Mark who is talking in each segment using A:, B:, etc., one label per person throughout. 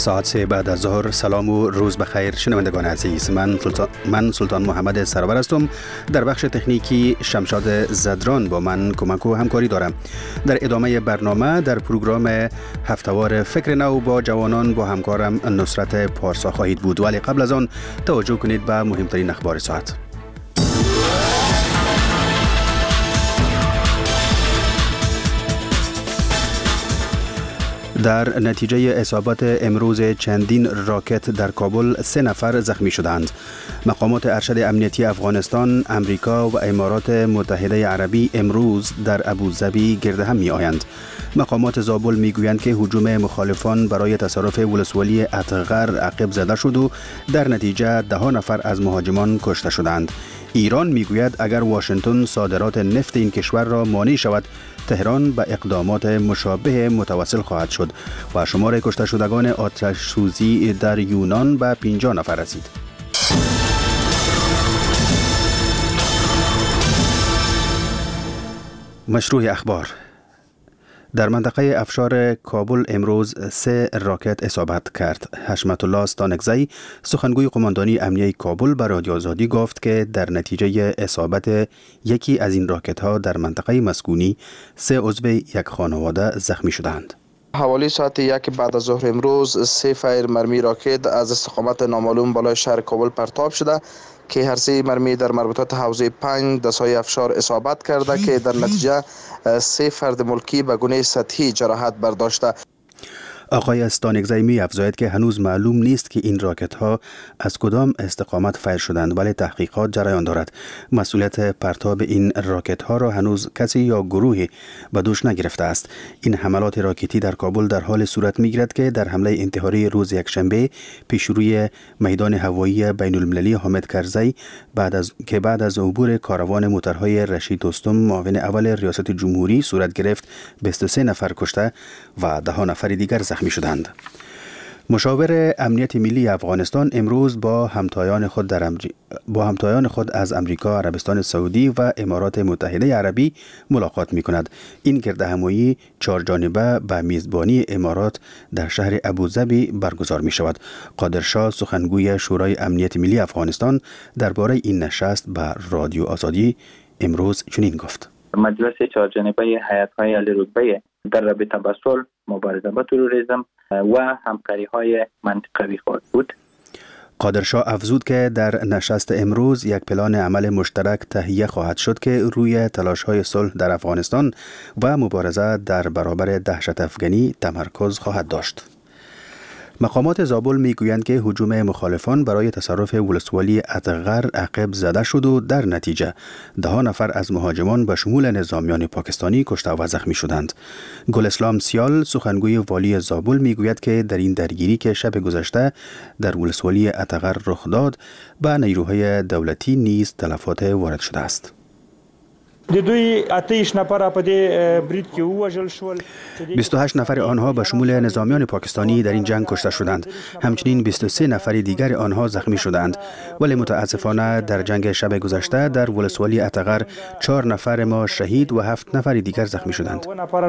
A: ساعت 3 بعد از ظهر. سلام و روز بخیر شنوندگان عزیز. من سلطان محمد سرور هستم. در بخش تکنیکی شمشاد زدران با من کمک و همکاری دارم. در ادامه برنامه در پروگرام هفتهوار فکر نو با جوانان با همکارم نصرت پارسا خواهید بود، ولی قبل از آن توجه کنید به مهمترین اخبار ساعت. در نتیجه اصابت امروز چندین راکت در کابل 3 نفر زخمی شدند. مقامات ارشد امنیتی افغانستان، امریکا و امارات متحده عربی امروز در ابوظبی گرد هم می آیند. مقامات زابل می گویند که هجوم مخالفان برای تصرف ولسوالی اتغر عقب زده شد و در نتیجه 10 نفر از مهاجمان کشته شدند. ایران می گوید اگر واشنگتن صادرات نفت این کشور را مانع شود، تهران به اقدامات مشابه متوسل خواهد شد و شمار کشته شدگان آتش سوزی در یونان به 50 نفر رسید. مشروع اخبار. در منطقه افشار کابل امروز 3 راکت اصابت کرد. حشمت الله استانکزی، سخنگوی قماندانی امنیه کابل، به رادیو آزادی گفت که در نتیجه اصابت یکی از این راکت ها در منطقه مسکونی 3 عضو یک خانواده زخمی شدند.
B: حوالی ساعت 1 بعد از ظهر امروز 3 فایر مرمی راکت از استقامت نامعلوم بالای شهر کابل پرتاب شده که هر 3 مرمی در مربوطات حوزه 5 دستای افشار اصابت کرده که در نتیجه 3 فرد ملکی به گونه سطحی جراحت برداشته.
A: آقای استانکزی می افزاید که هنوز معلوم نیست که این راکت ها از کدام استقامت فایر شدند، ولی تحقیقات جریان دارد. مسئولیت پرتاب این راکت ها را هنوز کسی یا گروهی به دوش نگرفته است. این حملات راکتی در کابل در حال صورت می گیرد که در حمله انتحاری روز یکشنبه پیشروی میدان هوایی بین المللی حامد کرزی بعد از عبور کاروان موترهای رشید دوستم معاون اول ریاست جمهوری صورت گرفت، 23 نفر کشته و 10 نفر دیگر زخمی شدند. مشاور امنیت ملی افغانستان امروز با همتایان خود از امریکا، عربستان سعودی و امارات متحده عربی ملاقات می کند. این گردهمایی 4 جانبه به میزبانی امارات در شهر ابوظبی برگزار می شود. قادرشاه، سخنگوی شورای امنیت ملی افغانستان، درباره این نشست به رادیو آزادی امروز چنین گفت:
C: مجلس 4 جانبه هیئت‌های عالی رتبه در رابطه با صلح، مبارزه با تروریسم و همکاری‌های منطقوی خواهد بود.
A: قادرشاه افزود که در نشست امروز یک پلان عمل مشترک تهیه خواهد شد که روی تلاش‌های صلح در افغانستان و مبارزه در برابر دهشت افغانی تمرکز خواهد داشت. مقامات زابل می گویند که هجوم مخالفان برای تصرف ولسوالی اتغر عقب زده شد و در نتیجه 10 نفر از مهاجمان به شمول نظامیان پاکستانی کشته و زخمی شدند. گل اسلام سیال، سخنگوی والی زابل، می گوید که در این درگیری که شب گذشته در ولسوالی اتغر رخ داد، به نیروهای دولتی نیز تلفات وارد شده است.
D: د دوی 8 نفر په دې برید کې ووژل شول.
A: 28 نفر آنها به شمول نظامیان پاکستانی در این جنگ کشته شدند. همچنین 23 نفر دیگر آنها زخمی شدند. ولی متاسفانه در جنگ شب گذشته در ولسوالی اتغر 4 نفر ما شهید و 7 نفر دیگر زخمی شدند.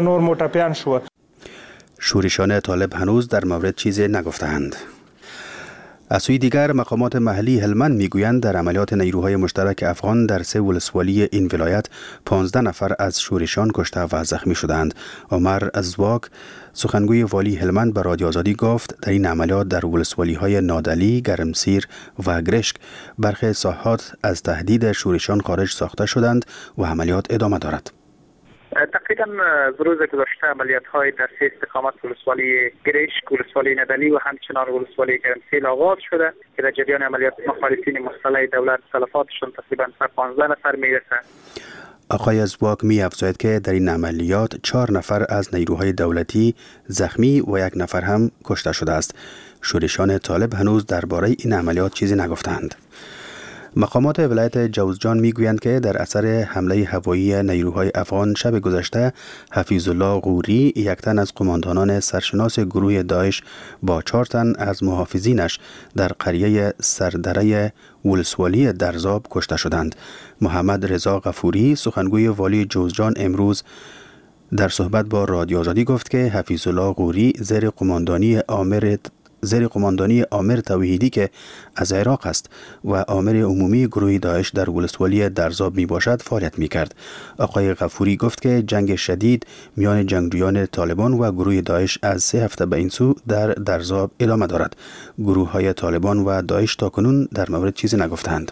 A: شورشان طالب هنوز در مورد چیزی نگفتند. از سوی دیگر مقامات محلی هلمند میگویند در عملیات نیروهای مشترک افغان در 3 ولسوالی این ولایت 15 نفر از شورشان کشته و زخمی شدند. عمر ازواک، سخنگوی والی هلمند، به رادیو آزادی گفت در این عملیات در ولسوالی های نادلی، گرمسیر و گرشک برخی ساحات از تهدید شورشان خارج ساخته شدند و عملیات ادامه دارد.
E: تقریبا روز گذشته عملیات‌های در 3 استقامت ولسوالی گرشک، ولسوالی ندلی و همچنان ولسوالی گرمسیر آغاز شده که در جریان عملیات مخالفین مسلح دولت تلفاتشون تقریبا 15 نفر میرسه.
A: آقای ازواک می افزاید که در این عملیات 4 نفر از نیروهای دولتی زخمی و 1 نفر هم کشته شده است. شورشان طالب هنوز درباره این عملیات چیزی نگفتند. مقامات ولایت جوزجان میگویند که در اثر حمله هوایی نیروهای افغان شب گذشته حفیظ الله غوری، 1 تن از قماندانان سرشناس گروه داعش با 4 تن از محافظینش در قریه سردره ولسوالی درزاب کشته شدند. محمد رضا غفوری، سخنگوی والی جوزجان، امروز در صحبت با رادیو آزادی گفت که حفیظ الله غوری زیر قماندانی زیر قماندانی عامر توحیدی که از عراق است و عامر عمومی گروه داعش در ولسوالی درزاب می باشد فعالیت می کرد. آقای غفوری گفت که جنگ شدید میان جنگجویان طالبان و گروه داعش از 3 هفته به این سو در درزاب ادامه دارد. گروه های طالبان و داعش تاکنون در مورد چیزی نگفتند.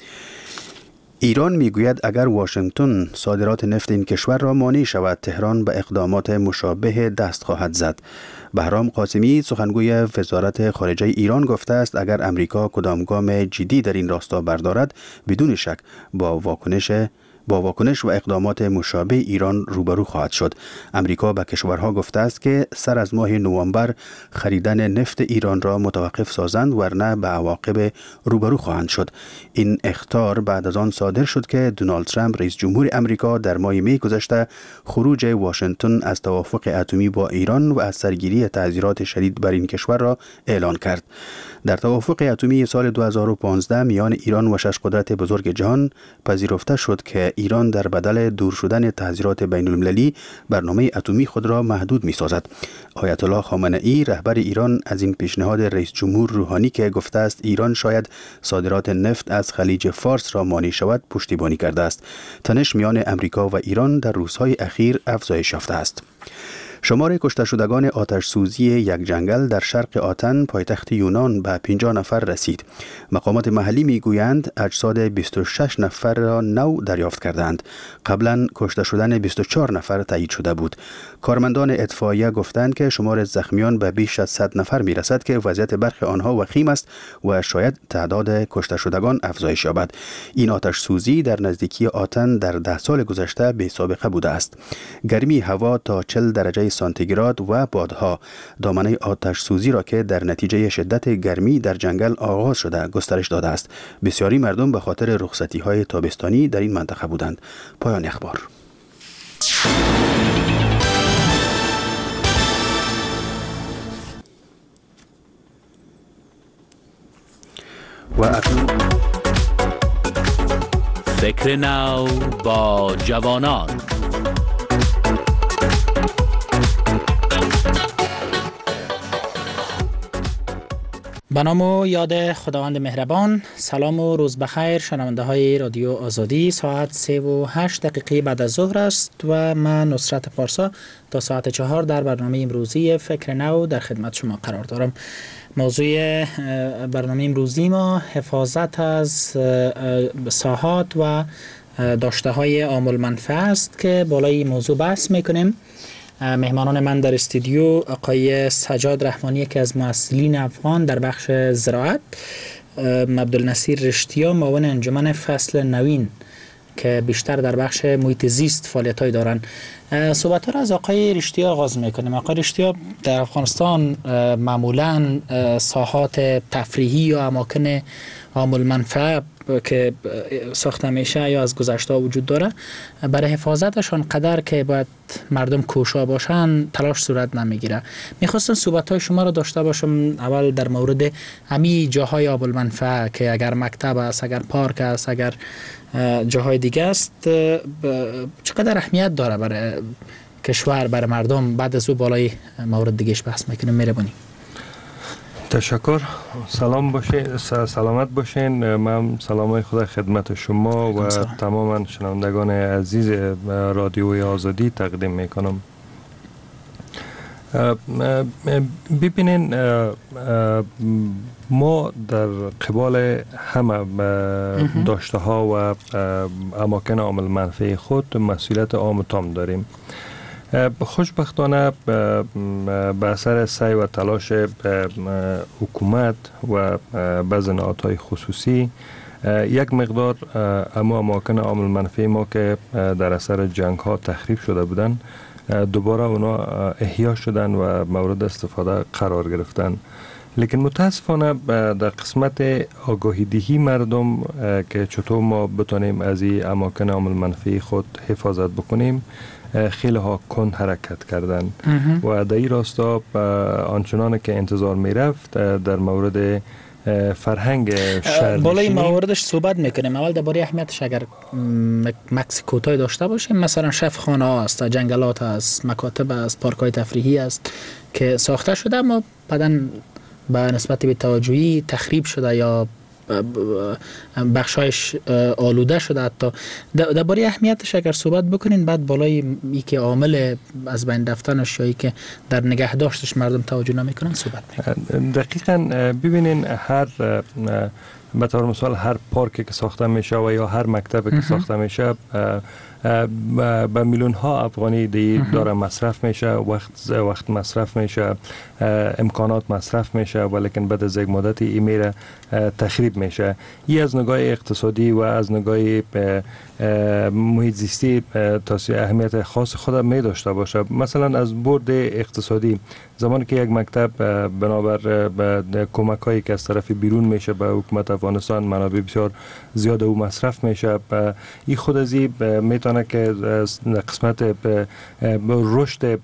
A: ایران میگوید اگر واشنگتن صادرات نفت این کشور را مانع شود، تهران به اقدامات مشابه دست خواهد زد. بهرام قاسمی سخنگوی وزارت خارجه ایران گفته است اگر امریکا کدام گام جدی در این راستا بردارد، بدون شک با واکنش و اقدامات مشابه ایران روبرو خواهد شد. امریکا به کشورها گفته است که سر از ماه نوامبر خریدن نفت ایران را متوقف سازند ورنه به عواقب روبرو خواهند شد. این اخطار بعد از آن صادر شد که دونالد ترامپ رئیس جمهور امریکا در ماه می گذشته خروج واشنگتن از توافق اتمی با ایران و از سرگیری تعزیرات شدید بر این کشور را اعلان کرد. در توافق اتمی سال 2015 میان ایران و 6 قدرت بزرگ جهان پذیرفته شد که ایران در بدل دور شدن تحذیرات بین المللی برنامه اتمی خود را محدود می سازد. آیت الله خامنه ای رهبر ایران از این پیشنهاد رئیس جمهور روحانی که گفته است ایران شاید صادرات نفت از خلیج فارس را مانع شود پشتیبانی کرده است. تنش میان امریکا و ایران در روزهای اخیر افزایش یافته است. شمار کشته شدگان آتش سوزی یک جنگل در شرق آتن پایتخت یونان به 50 نفر رسید. مقامات محلی میگویند اجساد 26 نفر را نو دریافت کردند. قبلا کشته شدن 24 نفر تایید شده بود. کارمندان اطفائیه گفتند که شمار زخمیان به بیش از 100 نفر میرسد که وضعیت برخی آنها وخیم است و شاید تعداد کشته شدگان افزایش یابد. این آتش سوزی در نزدیکی آتن در 10 سال گذشته بی سابقه بوده است. گرمی هوا تا 40 درجه سانتیگراد و بادها دامنه آتش سوزی را که در نتیجه شدت گرمی در جنگل آغاز شده گسترش داده است. بسیاری مردم به خاطر رخصتی های تابستانی در این منطقه بودند. پایان اخبار.
F: فکر نو با جوانان.
G: به نام و یاد خداوند مهربان. سلام و روز بخیر شنونده های رادیو آزادی. ساعت 3 و 8 دقیقه بعد از ظهر است و من نصرت پارسا تا ساعت 4 در برنامه امروزی فکر نو در خدمت شما قرار دارم. موضوع برنامه امروزی ما حفاظت از ساحات و داشته های عامل منفعه است که بالای این موضوع بحث میکنیم. مهمانان من در استودیو آقای سجاد رحمانی که از مؤسسین افغان در بخش زراعت، عبدالنصیر رشتیا معاون انجمن فصل نوین که بیشتر در بخش محیط زیست فعالیت‌های دارن. صحبت‌ها را از آقای رشتیا آغاز می‌کنیم. آقای رشتیا، در افغانستان معمولاً ساحات تفریحی یا اماکن عامل منفعه که ساخته میشه یا از گذشته وجود داره، برای حفاظتشان قدر که باید مردم کوشا باشن تلاش صورت نمیگیره. میخواستم صحبت‌های شما رو داشته باشم اول در مورد همین جاهای عامل منفعه که اگر مکتب است، اگر پارک است، اگر جاهای دیگه است، چقدر اهمیت داره برای کشور، برای مردم. بعد از او بالای مورد دیگهش بحث میکنیم. مهربانی.
H: تشکر. سلام باشین، سلامت باشین. من سلامای خدا خدمت شما و تمام شنوندگان عزیز رادیوی آزادی تقدیم میکنم. ببینین، ما در قبال همه داشته ها و اماکن عامل منفعه خود مسئولیت عام و تام داریم. خوشبختانه به اثر سعی و تلاش حکومت و بعضی نهادهای خصوصی یک مقدار اما اماکن عامل منفعه ما که در اثر جنگ ها تخریب شده بودن دوباره اونا احیا شدن و مورد استفاده قرار گرفتن. لیکن متاسفانه در قسمت آگاهی دهی مردم که چطور ما بتونیم از این اماکن عامل منفعه خود حفاظت بکنیم خیلی ها کند حرکت کردن و در این راستا آنچنان که انتظار می رفت در مورد فرهنگ شهر
G: بالای مواردش صحبت میکنیم. اول درباره اهمیتش اگر مکس کوتاه داشته باشیم، مثلا شف خانه ها است، جنگلات است، مکاتب است، پارک های تفریحی است که ساخته شده اما بعدن به نسبت به توجهی تخریب شده یا بخشایش آلوده شده. حتی درباره اهمیتش اگر صحبت بکنین، بعد بالای ای که عامل از بین رفتنش یا ای که در نگهداشتش مردم توجه نمیکنن صحبت میکنن.
H: دقیقاً ببینین هر به طور مثال هر پارکی که ساخته میشه و یا هر مکتبی که ساخته میشه به میلیون ها افغانی داره مصرف میشه، وقت مصرف میشه، امکانات مصرف میشه، ولیکن بعد از یک مدتی این میره تخریب میشه. این از نگاه اقتصادی و از نگاه محیط زیستی اهمیت خاص خود می داشته باشه. مثلا از بعد اقتصادی، زمانی که یک مکتب بنابر کمک هایی که از طرف بیرون میشه به حکومت افغانستان منابع بسیار زیاد او مصرف میشه، این خود از این میتونه که قسمت رشد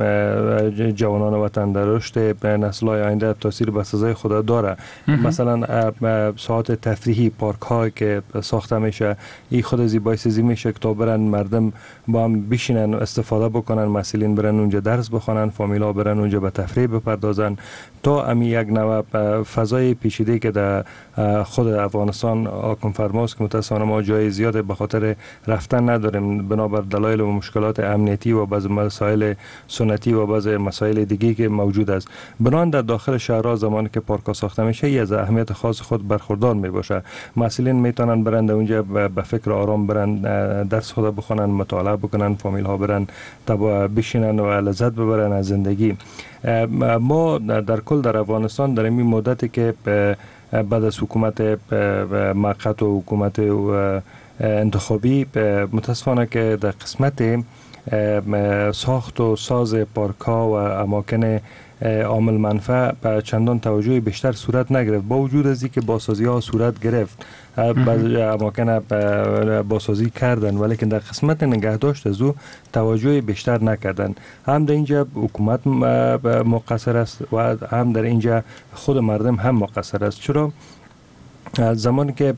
H: جوانان وطن، در رشد نسل‌های آینده تاثیر به سزای خود داره. مثلا ساعات تفریحی، پارک هایی که ساخته میشه، این خود از این باعث میشه که تا برن مردم با هم بشینن استفاده بکنن، مسئولین برن اونجا درس بخونن، فامیلا برن اونجا به تفریح بپردازن، تا امی یک نوع فضای پیچیده که در خود افغانستان حاکم فرماست که متاسفانه ما جای زیاد به خاطر رفتن نداریم بنابر دلایل و مشکلات امنیتی و بعض مسائل سنتی و بعض مسائل دیگه که موجود است. بنان در داخل شهرها زمانی که پارک ساخته میشه از اهمیت خاص خود برخوردار میباشه. مسئولین میتونن برن اونجا به فکر آرام برن، درس خود بخونن، مطالعه بکنن، فامیل ها برن بشینن و لذت ببرن از زندگی. ما در کل در افغانستان در این مدتی که بعد از حکومت موقت و حکومت انتخابی متاسفانه که در قسمت ساخت و ساز پارک ها و اماکن عامل منفع به چندان توجه بیشتر صورت نگرفت، با وجود از اینکه بازسازی ها صورت گرفت، بعضی اماکن بازسازی کردن، ولی که در قسمت نگهداشت از او توجه بیشتر نکردن. هم در اینجا حکومت مقصر است و هم در اینجا خود مردم هم مقصر است. چرا؟ زمانی که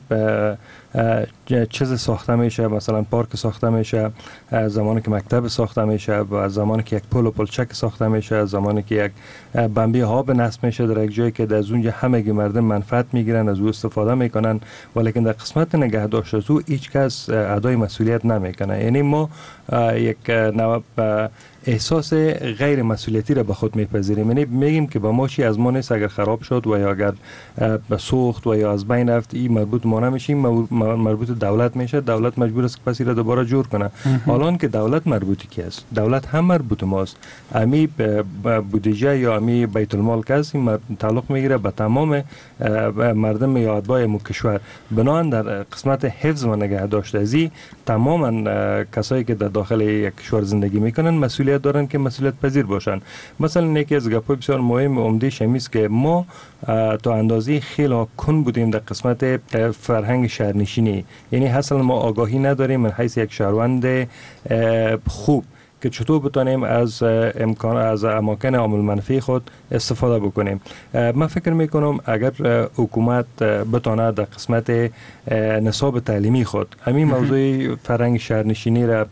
H: چیز ساخته میشه، مثلا پارک ساخته میشه، زمانی که مکتب ساخته میشه، و زمانی که یک پل و پلچک ساخته میشه، زمانی که یک بمبی آب نصب میشه در یک جایی که از اونجا همه مردم منفعت میگیرن، از او استفاده میکنن، ولی که در قسمت نگهداشت از او هیچ کس ادای مسئولیت نمیکنه. یعنی ما یک نوع احساس غیر مسئولیتی را به خود میپذیریم. یعنی میگیم که با ما چی از ما نیست، اگر خراب شد و یا اگر به سوخت و یا از بین رفت، این مربوط ما نمیشه، مربوط دولت میشه، دولت مجبور است که پس را دوباره جور کنه. حالا که دولت مربوطی کی است؟ دولت هم مربوط ماست. امی بودجه یا امی بیت المال که است تعلق میگیره به تمام مردم یا اتباع کشور. بنابراین در قسمت حفظ و نگهداشت ازی تماما کسایی که در داخل یک کشور زندگی میکنن مسئولیت دارن که مسئولیت پذیر باشن. مثلا یکی از گپ‌های بسیار مهم عمده شمیست که ما تا اندازه خیلی کن بودیم در قسمت فرهنگ شهرنشینی. یعنی اصلا ما آگاهی نداریم من حیث یک شهروند خوب که چطور بتانیم از امکان از اماکن عامل منفی خود استفاده بکنیم. من فکر میکنم اگر حکومت بتانه در قسمت نصاب تعلیمی خود همین موضوع فرهنگ شهرنشینی را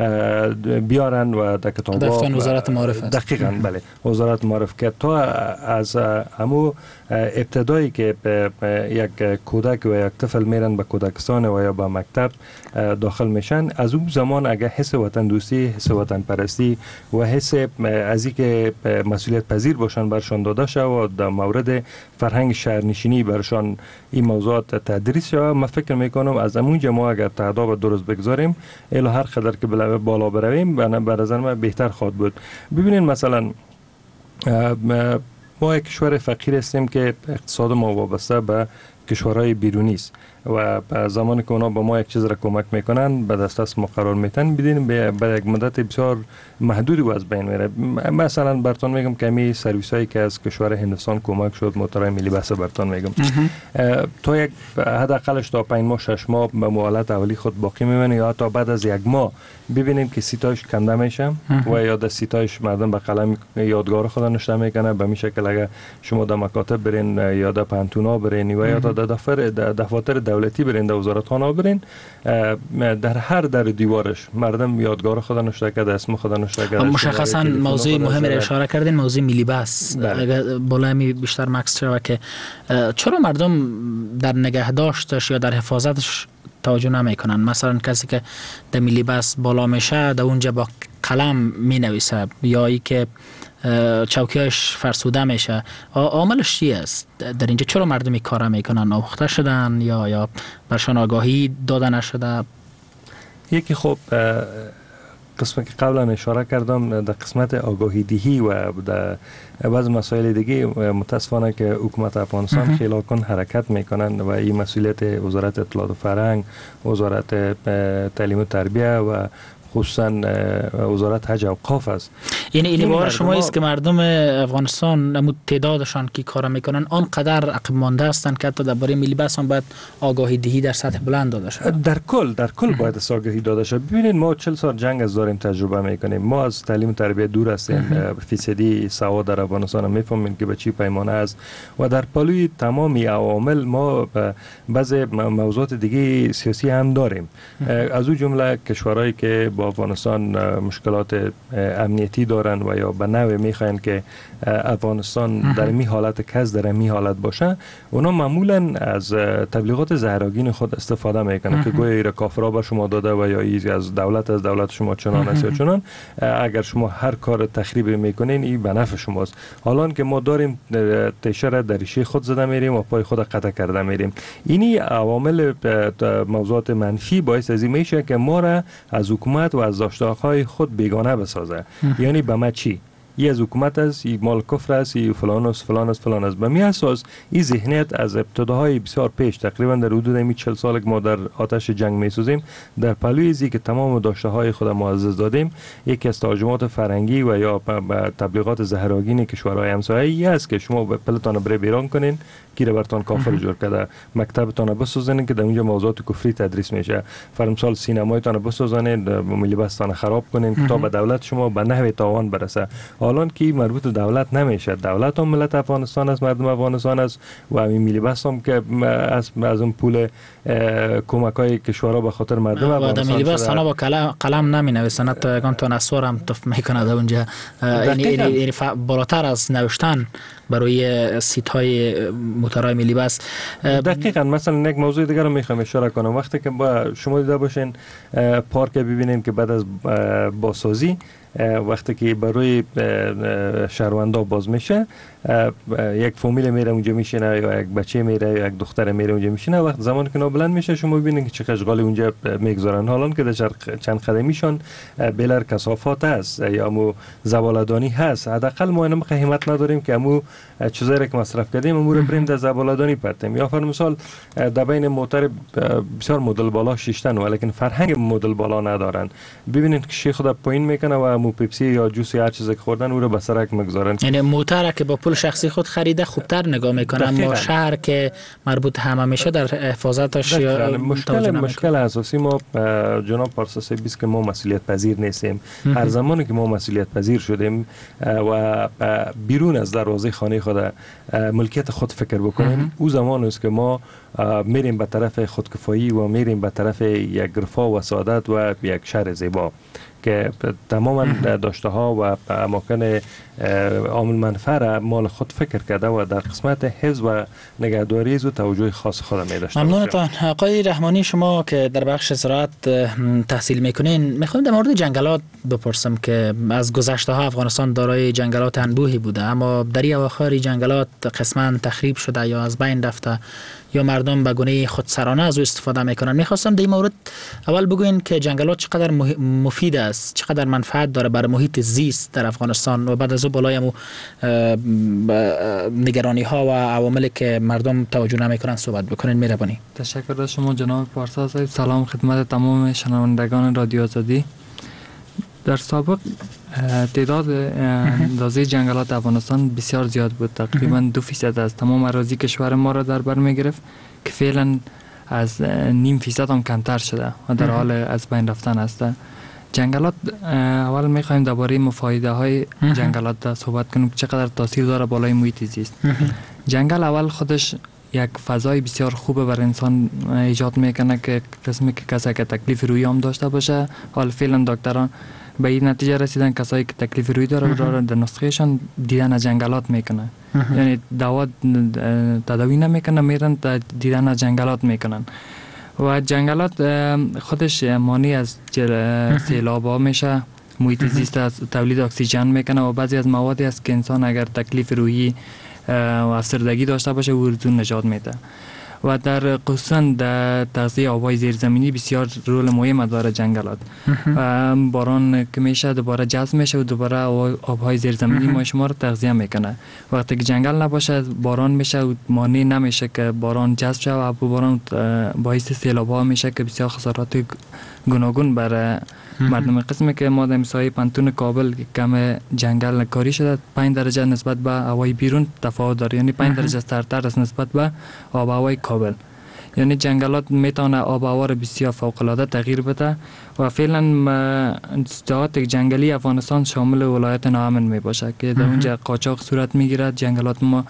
H: بیارن و در کتاب‌ها
G: وزارت معارف است.
H: دقیقاً بله، وزارت معارف که تا از همو ابتدایی که یک کودک و یک طفل میرن به کودکستان و یا به مکتب داخل میشن، از اون زمان اگر حس وطن دوستی، حس وطن پرستی و حس از اینکه مسئولیت پذیر باشن برشان داده شود، در مورد فرهنگ شهرنشینی برشان این موضوعات تدریس شود، من فکر میکنم از اونجا ما اگر تعداد درست بگذاریم الی هر قدر که بالا برویم به نظر من بهتر خواهد بود. ببینید مثلا ما یک کشور فقیر هستیم که اقتصاد ما وابسته به کشورهای بیرونی است و زمانی که اونا با ما یک چیز را کمک میکنن به دست ما قرار میتن، بدین به یک مدت بسیار محدودی و از بین میره. مثلا براتون میگم که می سرویس هایی که از کشور هندوستان کمک شد، موتورهای ملی بس براتون میگم تا یک حداقلش تا 5 ماه 6 ماه به حالت اولی خود باقی میمونه، یا تا بعد از یک ماه ببینیم که سیتاش کنده میشه و یا در سیتاش مردم به قلم یادگار خود نوشته میکنه. به این شکل اگر شما در مکاتب برین یا در پانتونا برین و یا در دفاتر دولتی برین، در وزارت خانه برین، در هر در دیوارش مردم یادگار خود نوشته کرده، اسم خود نوشته کرده.
G: مشخصا موضوع مهمی را اشاره کردین، موضوع ملی بس. اگر بالای بیشتر مکس شود که چرا مردم در نگهداشتش یا در حفاظتش توجه نمیکنن؟ مثلا کسی که در ملی بس بالا میشه در اونجا با قلم می نویسه یا ای که چوکیاش فرسوده میشه، عاملش چی است در اینجا؟ چرا مردم این کار میکنن؟ آموخته شدن یا برشان آگاهی داده نشده؟
H: یکی خب قسمت که قبلا اشاره کردم در قسمت آگاهی دهی و در بعض مسائل دیگه متاسفانه که حکومت افغانستان خیلی کن حرکت میکنن و این مسئولیت وزارت اطلاعات و فرهنگ، وزارت تعلیم و تربیه و خصوصا وزارت حج و اوقاف است.
G: این باور شما است که مردم افغانستان تعدادشان که کار میکنن آنقدر عقب مانده هستند که حتی درباره ملی بس هم باید آگاهی دهی در سطح بلند داده شود؟
H: در کل باید آگاهی داده شود. ببینید ما 40 سال جنگ از داریم تجربه میکنیم، ما از تعلیم و تربیت دور هستیم، فیصدی سواد در افغانستان هم میفهمیم که به چی پیمانه است و در پلوی تمامی عوامل ما بعض موضوعات دیگه سیاسی هم داریم. از اون جمله کشورهایی که با افغانستان مشکلات امنیتی دارن و یا به نوع میخواین که افغانستان در می حالت کس در می حالت باشه، اونا معمولا از تبلیغات زهراگین خود استفاده میکنن که گویا ایره کافرا به شما داده و یا ای از دولت شما چنان است یا چنان، اگر شما هر کار تخریب میکنین این به نفع شماست. حالا که ما داریم تشر در ریشه خود زده میریم و پای خود قطع کرده میریم. اینی عوامل موضوعات منفی باعث از این میشه که ما را از حکومت و از داشته‌های خود بیگانه بسازه. یعنی به ما چی؟ ای از حکومت است، ای مال کفر است، ای فلان است. به می اساس این ذهنیت از ابتداهای بسیار پیش، تقریبا در حدود 40 سال که ما در آتش جنگ میسوزیم، در پلوی ازی که تمام داشته‌های خود ما از دادیم، یکی از ترجمات فرنگی و یا تبلیغات زهراگین کشورهای همسایه است که شما پلتان بره بیرون کنین گیره برتان کافر جور کرده، مکتبتان بسازین که در اونجا موضوعات کفری تدریس میشه، فرمسال سینمایتان بسازین، ملی بستان خراب کنین تا به دولت شما به نحو تاوان برسه. حالا که مربوط به دولت نمیشه، دولت هم ملت افغانستان است، مردم افغانستان است و همین ملی بس هم که از اون پول کمکای کشورها به خاطر مردم افغانستان
G: ملی بس ها با قلم نمی نویسن، حتی یکان تا نسوار هم تف میکنه در اونجا. این بالاتر از نوشتن برای سیت های موتورهای ملی بس.
H: دقیقاً. مثلا یک موضوع دیگر رو میخوام اشاره کنم. وقتی که شما دیده باشین پارک ببینین که بعد از بازسازی وقتی که برای شهروندا باز میشه، یک فامیل میره اونجا میشینه یا یک بچه میره یا یک دختر میره اونجا میشینه، وقت زمان که بلند میشه شما ببینید که چه اشغالی اونجا میگذارن. حالا که در چند قدمیشان بلر کثافات هست یا مو زباله‌دانی هست، حداقل ما اینم همت نداریم که امو چیزایی که مصرف کردیم امو رو بریم در زباله‌دانی پرتیم. یا فرض مثال در بین موتر بسیار مدل بالا شیشتن ولیکن فرهنگ مدل بالا ندارن. ببینید که شیخ خود پایین میکنه و مو پیپسی یا جوس یا هر چیزی که خوردن او رو به سرک میگذارن.
G: یعنی موتر که با پول شخصی خود خریده خوبتر نگاه میکنه، اما شهر که مربوط همه میشه در حفاظتش
H: مشکل اساسی ما جناب پارسا بیست که ما مسئولیت پذیر نیستیم. هر زمانی که ما مسئولیت پذیر شدیم و بیرون از دروازه خانه خود ملکیت خود فکر بکنیم، او زمان است که ما میریم به طرف خودکفایی و میریم به طرف یک رفاه و سعادت و یک شهر زیبا که تماما داشته ها و اماکن عامل منفعه را مال خود فکر کرده و در قسمت حفظ و نگهداری و توجه خاص خود می داشته.
G: ممنونتان آقای رحمانی. شما که در بخش زراعت تحصیل میکنین، میخوایم در مورد جنگلات بپرسم که از گذشته ها افغانستان دارای جنگلات انبوهی بوده، اما در این اواخر جنگلات قسما تخریب شده یا از بین رفته یا مردم به گونه خودسرانه از او استفاده میکنن. میخواستم در این مورد اول بگوین که جنگلات چقدر مفید است، چقدر منفعت داره برای محیط زیست در افغانستان و بعد از او بالای نگرانی ها و عواملی که مردم توجه نمیکنن صحبت بکنین. مهربانی.
I: تشکر از شما جناب پارسا صاحب. سلام خدمت تمام شنوندگان رادیو آزادی. در سابق تعداد اندازه جنگلات افغانستان بسیار زیاد بود، تقریبا 2% از تمام اراضی کشور ما را در بر می گرفت که فعلا از 0.5% هم کمتر شده و در حال از بین رفتن است. جنگلات اول می خواهیم درباره مفایده های جنگلات صحبت کنیم، چقدر تاثیر داره بالای محیط زیست. جنگل اول خودش یک فضای بسیار خوب برای انسان ایجاد میکنه که قسمی که کسی که تکلیف رویی هم داشته باشه. حال فعلا دکتران به این نتیجه رسیدن کسایی که تکلیف رویی داره در نسخهشان دیدن جنگلات میکنه. یعنی دوا تداوی نمیکنه، میرن دیدن جنگلات میکنن و جنگلات خودش مانع از سیلاب ها میشه، محیط زیست از تولید اکسیژن میکنه و بعضی از موادی است که انسان اگر تکلیف روحی و افسردگی داشته باشه او رو نجات میده. و در خصوصا در تغذیه آبهای زیرزمینی بسیار رول مهم داره جنگلات. باران که میشه دوباره جذب میشه و دوباره آبهای زیرزمینی ما شما رو تغذیه میکنه. وقتی که جنگل نباشه باران میشه و مانع نمیشه که باران جذب شه و باران باعث سیلاب ها میشه که بسیار خسارات گوناگون برای مردم. قسمی که ما در مساحه پنتون کابل کم جنگل کاری شده 5 درجه نسبت به هوای بیرون تفاوت داره، یعنی 5 درجه سرتر است نسبت به آب هوای کابل. یعنی جنگلات میتونه آب و هوا رو بسیار فوق العاده تغییر بده و فعلا جهات جنگلی افغانستان شامل ولایت ناامن می باشه که در اونجا قاچاق صورت میگیرد. جنگلات ما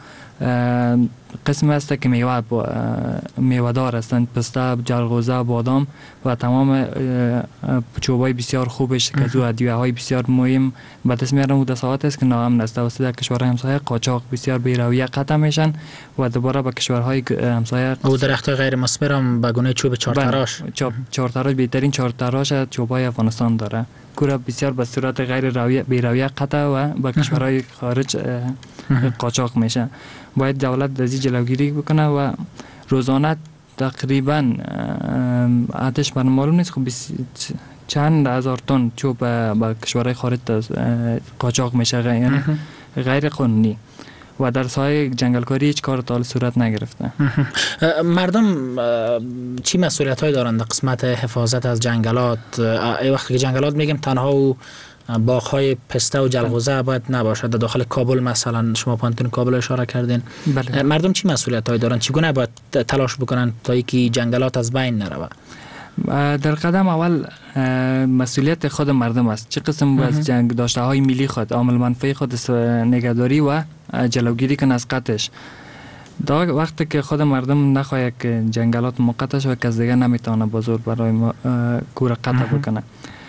I: قسمی هست که میوه دار هستند، پسته، جلغوزه، بادام و تمام چوبای بسیار خوبش که زو ادویه های بسیار مهم به دست میارن و دستاورد است که ناامن است. توسط کشورهای همسایه قاچاق بسیار بی‌رویه قطع میشن و دوباره به کشورهای همسایه و
G: درخت‌های غیر مثمر هم به گونه چوب چهارتراش.
I: چهارتراش بهترین چهارتراش چوبای افغانستان داره. کورا بسیار به صورت غیر بی‌رویه قطع و به کشورهای خارج قاچاق میشه. باید دولت از این جلوگیری بکنه و روزانه تقریبا عددش من معلوم نیست، خب چند هزار تن چوب به کشورهای خارج قاچاق میشه، یعنی غیر قانونی و در سایه جنگلکاری هیچ کار تا صورت نگرفته.
G: مردم چی مسئولیت های دارند در قسمت حفاظت از جنگلات؟ وقتی که جنگلات میگیم تنها و باغ‌های پسته و جلغوزه باید نباشد. در داخل کابل مثلا شما پانتون کابل اشاره کردین.
I: بله.
G: مردم چی مسئولیت هایی دارند؟ چگونه باید تلاش بکنن تا اینکه جنگلات از بین نرود؟
I: در قدم اول مسئولیت خود مردم است. چه قسم از جنگ داشته های ملی خود، عامل منفعه خود نگهداری و جلوگیری کن از قطعش. وقتی که خود مردم نخواهد که جنگلات موقتش و کس دیگه نمیتونه با زور برای کور قطع بکنه.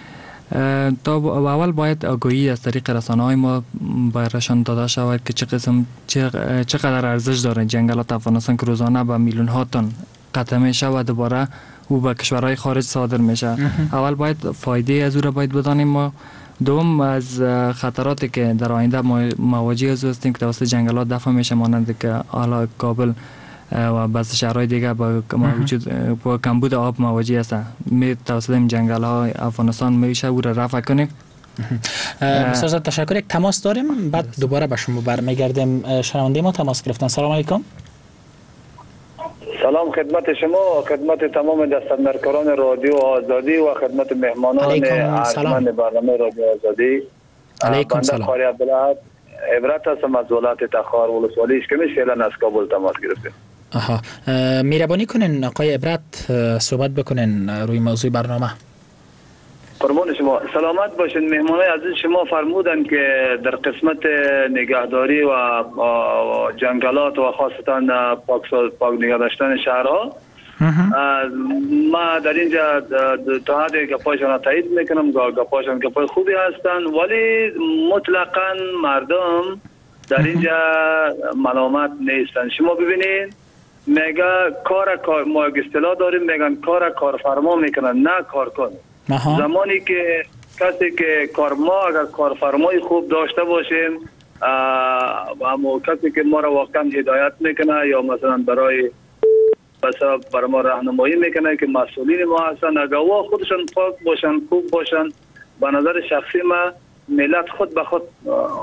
I: تا اول باید آگاهی از طریق رسانه‌های ما برایشان داده شود که چقدر ارزش داره جنگلات افغانستان که روزانه به میلیون ها تن قطع میشه و دوباره او به کشورهای خارج صادر میشه. اول باید فایده از او را باید بدانیم ما. دوم از خطراتی که در آینده مواجه از هستیم که توسط جنگلات دفع میشه، مانند که حالا کابل و بعضی شهرهای دیگه با کمبود آب مواجه هستند. توسط این جنگل ها افغانستان میشه او را رفع کنیم.
G: بسیار تشکر. یک تماس داریم بعد دوباره به شما برمیگردیم. شنونده ما تماس گرفتن. سلام علیکم.
J: سلام خدمت شما، خدمت تمام دستندرکاران رادیو آزادی و خدمت مهمانان ارجمند برنامه رادیو آزادی.
G: علیکم سلام.
J: خاری عبدالعاد عبرت هستم از ولایت تخار ولسوالی اشکمیش، فعلا از کابل تماس گرفتیم.
G: مهربانی کنین آقای عبرت صحبت بکنین روی موضوع برنامه.
J: قربان شما، سلامت باشین. مهمانای عزیز شما فرمودن که در قسمت نگهداری و جنگلات و خاصتا پاک نگه داشتن شهرها، ما در اینجا تا حد گپاشان تایید میکنم. گپاشان گپای خوبی هستن ولی مطلقا مردم در اینجا ملامت نیستن. شما ببینید میگه کار ما اصطلاح داریم، میگن کارفرما میکنن، نه کارکن. زمانی که کسی که ما اگر کارفرمای خوب داشته باشیم، اما کسی که ما را واقعا هدایت میکنه یا مثلا برای ما راهنمایی میکنه که مسئولین ما هستن، اگر وا خودشان پاک باشن، خوب باشن، به نظر شخصی ما ملت خود به خود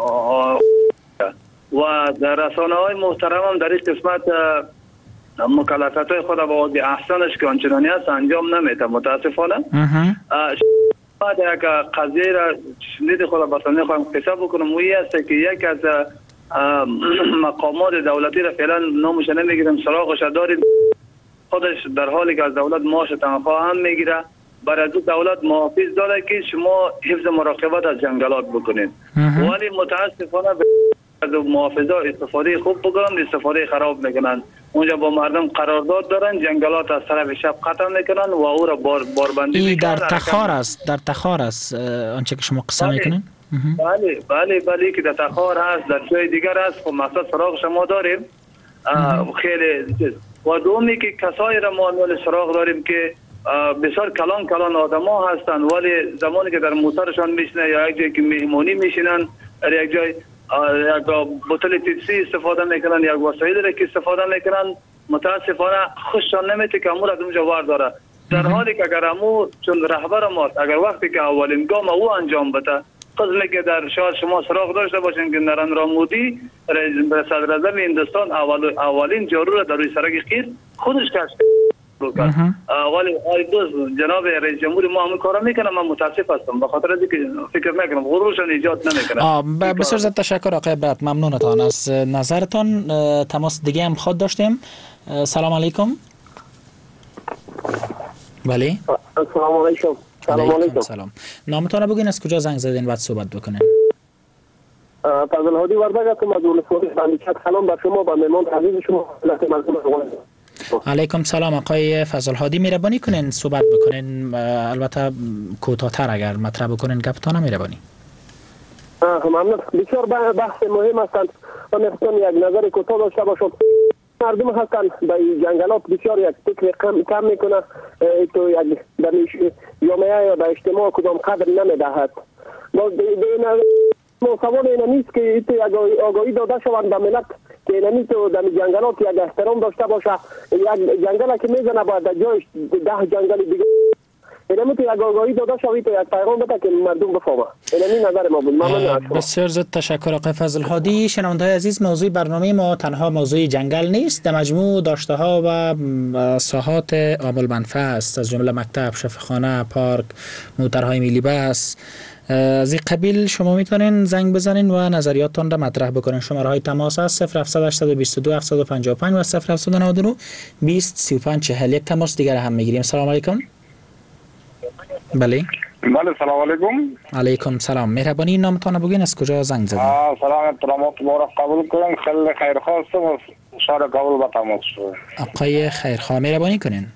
J: و در رسانه های محترم هم در این قسمت مکلفیت های خود با احسانش که آنچنانی هست انجام نمیده متاسفانه. بعد یک قضیه را شنید خود بطنی خواهم قصه بکنم، وی است که یک از مقامات دولتی را فعلا نامش نمیگیرم، سراغش داریم، خودش در حالی که از دولت معاش تنخواه هم میگیره، برای از دولت محافظ داره که شما حفظ مراقبت از جنگلات بکنید، ولی متاسفانه از محافظا استفاده خوب بکنن، استفاده خراب میکنن. اونجا با مردم قرارداد دارن، جنگلات از طرف شب قطع میکنن و او را باربندی میکنن.
G: در تخار است آنچه که شما قصه میکنین؟
J: بله که در تخار هست، در جای دیگر هست. خب مثلا سراغ شما داریم خیلی و دومی که کسایی را ما سراغ داریم که بسیار کلان آدم ها هستن، ولی زمانی که در موترشان میشنه یا یک جایی که مهمونی میشینن، یک جای یک بوتل پیپسی استفاده میکنن، یک وسایلی را که استفاده میکنن، متاسفانه خوششان نمیاد که امور از اونجا وارداره. در حالی که اگر امور چون رهبر ماست، اگر وقتی که اولین گام او انجام بده، قسمی که در شاید شما سراغ داشته باشین که نریندرا مودی صدر اعظم هندوستان اولین جارو را در روی سرک قیر خودش کشف کرد. ولی دوست جناب رئیس جمهور ما همین کارا میکنه. من متاسف هستم به خاطر اینکه فکر میکنم غرورشان ایجاد نمیکنه.
G: بسیار زیاد تشکر آقای برات، ممنونتان از نظرتان. تماس دیگه هم خود داشتیم. سلام علیکم. بله
K: سلام علیکم.
G: سلام. نامتان رو بگین، از کجا زنگ زدین بعد صحبت بکنین؟
K: فضل هادی وردگ هستم از ولسوالی بندیچک. سلام بر شما و مهمان عزیز شما.
G: علیکم سلام آقای فضل هادی، مهربانی کنین صحبت بکنین، البته کوتاه‌تر اگر مطرح بکنین گپتان مهربانی.
K: ممنون. بسیار بحث مهم هستند و میخواستم یک نظر کوتاه داشته باشم. مردم هستند به جنگلات بسیار یک فکر کم میکنه، تو یک در جامعه یا در اجتماع کدام قدر نمیدهد. سوال این نیست که یک آگاهی داده شوند به ملت که اینمی تو در جنگلات یک احترام داشته باشه. یک جنگل که میزنه باید در جایش 10 جنگل دیگه اینمی تو یک آگاهی داده شوید تو یک پیغام بده که مردم بفهمه. اینمی نظر ما بود. ممنون.
G: بسیار زیاد تشکر آقای فضل هادی. شنونده‌های عزیز، موضوع برنامه ما تنها موضوع جنگل نیست، در مجموع داشته ها و ساحات عامل منفعه است، از جمله مکتب، شفاخانه، پارک، موترهای ملی بس. از این قبیل شما میتونین زنگ بزنین و نظریاتتان را مطرح بکنین. شماره های تماس است 0722 755 و 0799 20 35 40. یک تماس دیگر هم میگیریم. سلام علیکم. بله
L: سلام علیکم.
G: علیکم سلام. مهربانی نامتان بگین، از کجا زنگ زدین؟
L: سلام، احترامات مبارک قبول کنین. خیلی خیرخواه هستم از شهر کابل با تماس شد.
G: آقای خیرخواه مهربانی کنین.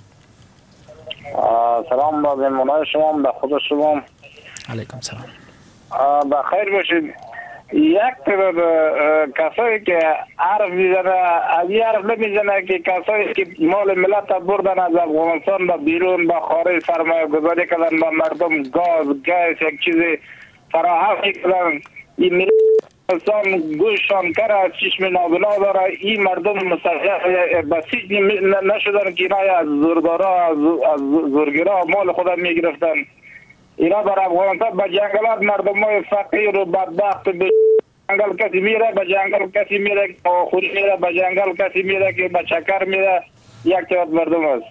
L: سلام به مهمانای شما، به خود شما.
G: علیکم سلام.
L: بخیر باشید. یک تعداد کسایی که حرف میزنه از این حرف نمیزنه که کسایی که مال ملت بردن از افغانستان به بیرون به خارج سرمایه گذاری کردن، به مردم گاز یک چیزی فراهم کردن. این ملت افغانستان گوششان کره، از چشم نابینا داره. این مردم مسلح بسیج نشدن که اینا از زوردارا از زورگیرا مال خودم میگرفتن. اینا بر افغانستان به جنگلات مردم های فقیر و بدبخت به جنگل کسی میره، به جنگل کسی میره که خوری میره، به جنگل کسی میره که به چکر میره. یک تعداد مردم است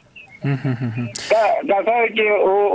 L: کسایی که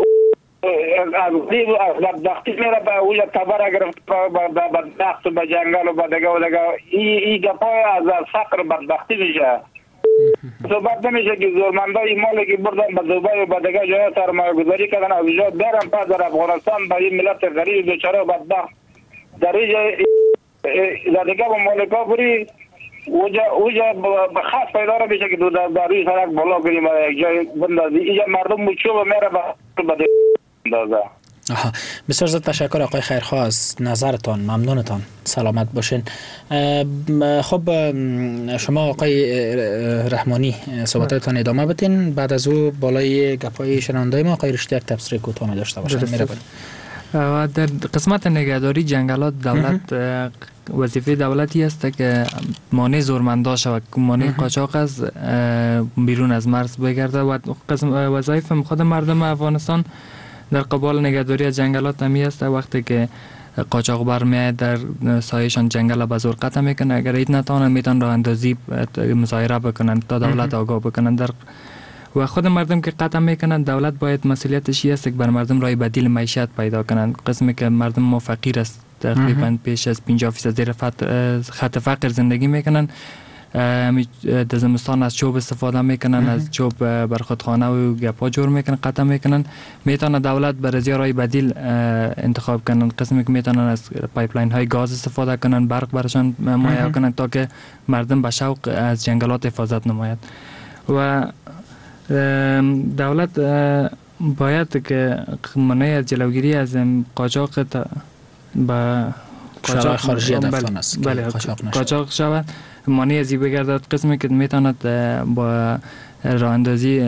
L: از بدبختی میره به اوجا تبر گرفت به بدبخت و به جنگل و به دگه و دگه. این گپای از فقر بدبختی میشه. صحبت نمیشه که زورمندای مالی که بردن به دبی و به دیگه جای سرمایه گذاری کردن از اینجا برن پس در افغانستان به این ملت غریب بیچاره و بدبخت در دیگه با مالکا بری اوجا به خاص پیدا را میشه که در روی سرک بالا کنیم یک جای بندازی. اینجا مردم مچوب میره به دیگه بندازه.
G: بسیار زیاد تشکر آقای خیرخواه از نظرتان، ممنونتان. سلامت باشین. خب شما آقای رحمانی صحبتتان ادامه بدین، بعد از او بالای گپای شنوندای ما آقای رشتی یک تبصره کوتاه می داشته باشن.
I: در قسمت نگهداری جنگلات دولت وظیفه دولتی است که مانع زورمندا شود، مانع قاچاق از بیرون از مرز بگرده و وظایف خود مردم افغانستان در قبال نگهداری از جنگلات همی است. وقتی که قاچاقبر میاد در سایه‌شان جنگل به زور قطع میکنه، اگر اید نتوانند میتونن راه اندازی مظاهره بکنن تا دولت آگاه بکنن در و خود مردم که قطع میکنن. دولت باید مسئولیتش است که بر مردم راه بدیل معیشت پیدا کنند. قسمی که مردم ما فقیر است، تقریبا بیش از 50% زیر خط فقر زندگی میکنن. در زمستان از چوب استفاده میکنن، از چوب بر خودخانه و گپا جور میکنن، قطع میکنن. میتونه دولت برای رای بدیل انتخاب کنن، قسمی که میتونن از پایپلاین های گاز استفاده کنن، برق برشان مهیا کنن تا که مردم به شوق از جنگلات حفاظت نماید. و دولت باید که منع از جلوگیری از قاچاق به
G: شرای خارجی افغان است.
I: بله، قاچاق شود، مانع ازی بگردد. قسمی که میتواند با راه اندازی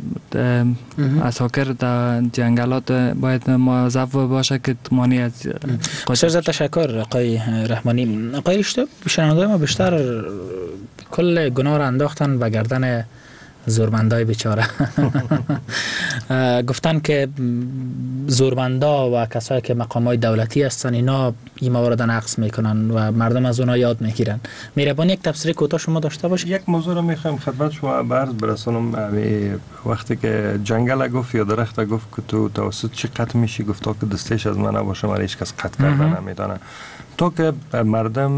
I: اساکر در جنگلات باید موظف باشه که مانع از
G: قاچاق. تشکر آقای رحمانی. آقای رشته، شنونده ما بیشتر کل گناه را انداختن به گردن زورمندای بیچاره. گفتن که زورمندا و کسایی که مقامات دولتی هستن اینا این موارد نقض میکنن و مردم از اونها یاد میگیرن. مهربانی یک تفسیر کوتاه شما داشته باشید.
H: یک موضوع رو میخوام خدمت شما عرض برسونم. وقتی که جنگل گفت یا درخت گفت که تو توسط چی قطع میشی، گفت تا که دستش از من نباشه من هیچ کس قطع کردن نمیتونه. تا که مردم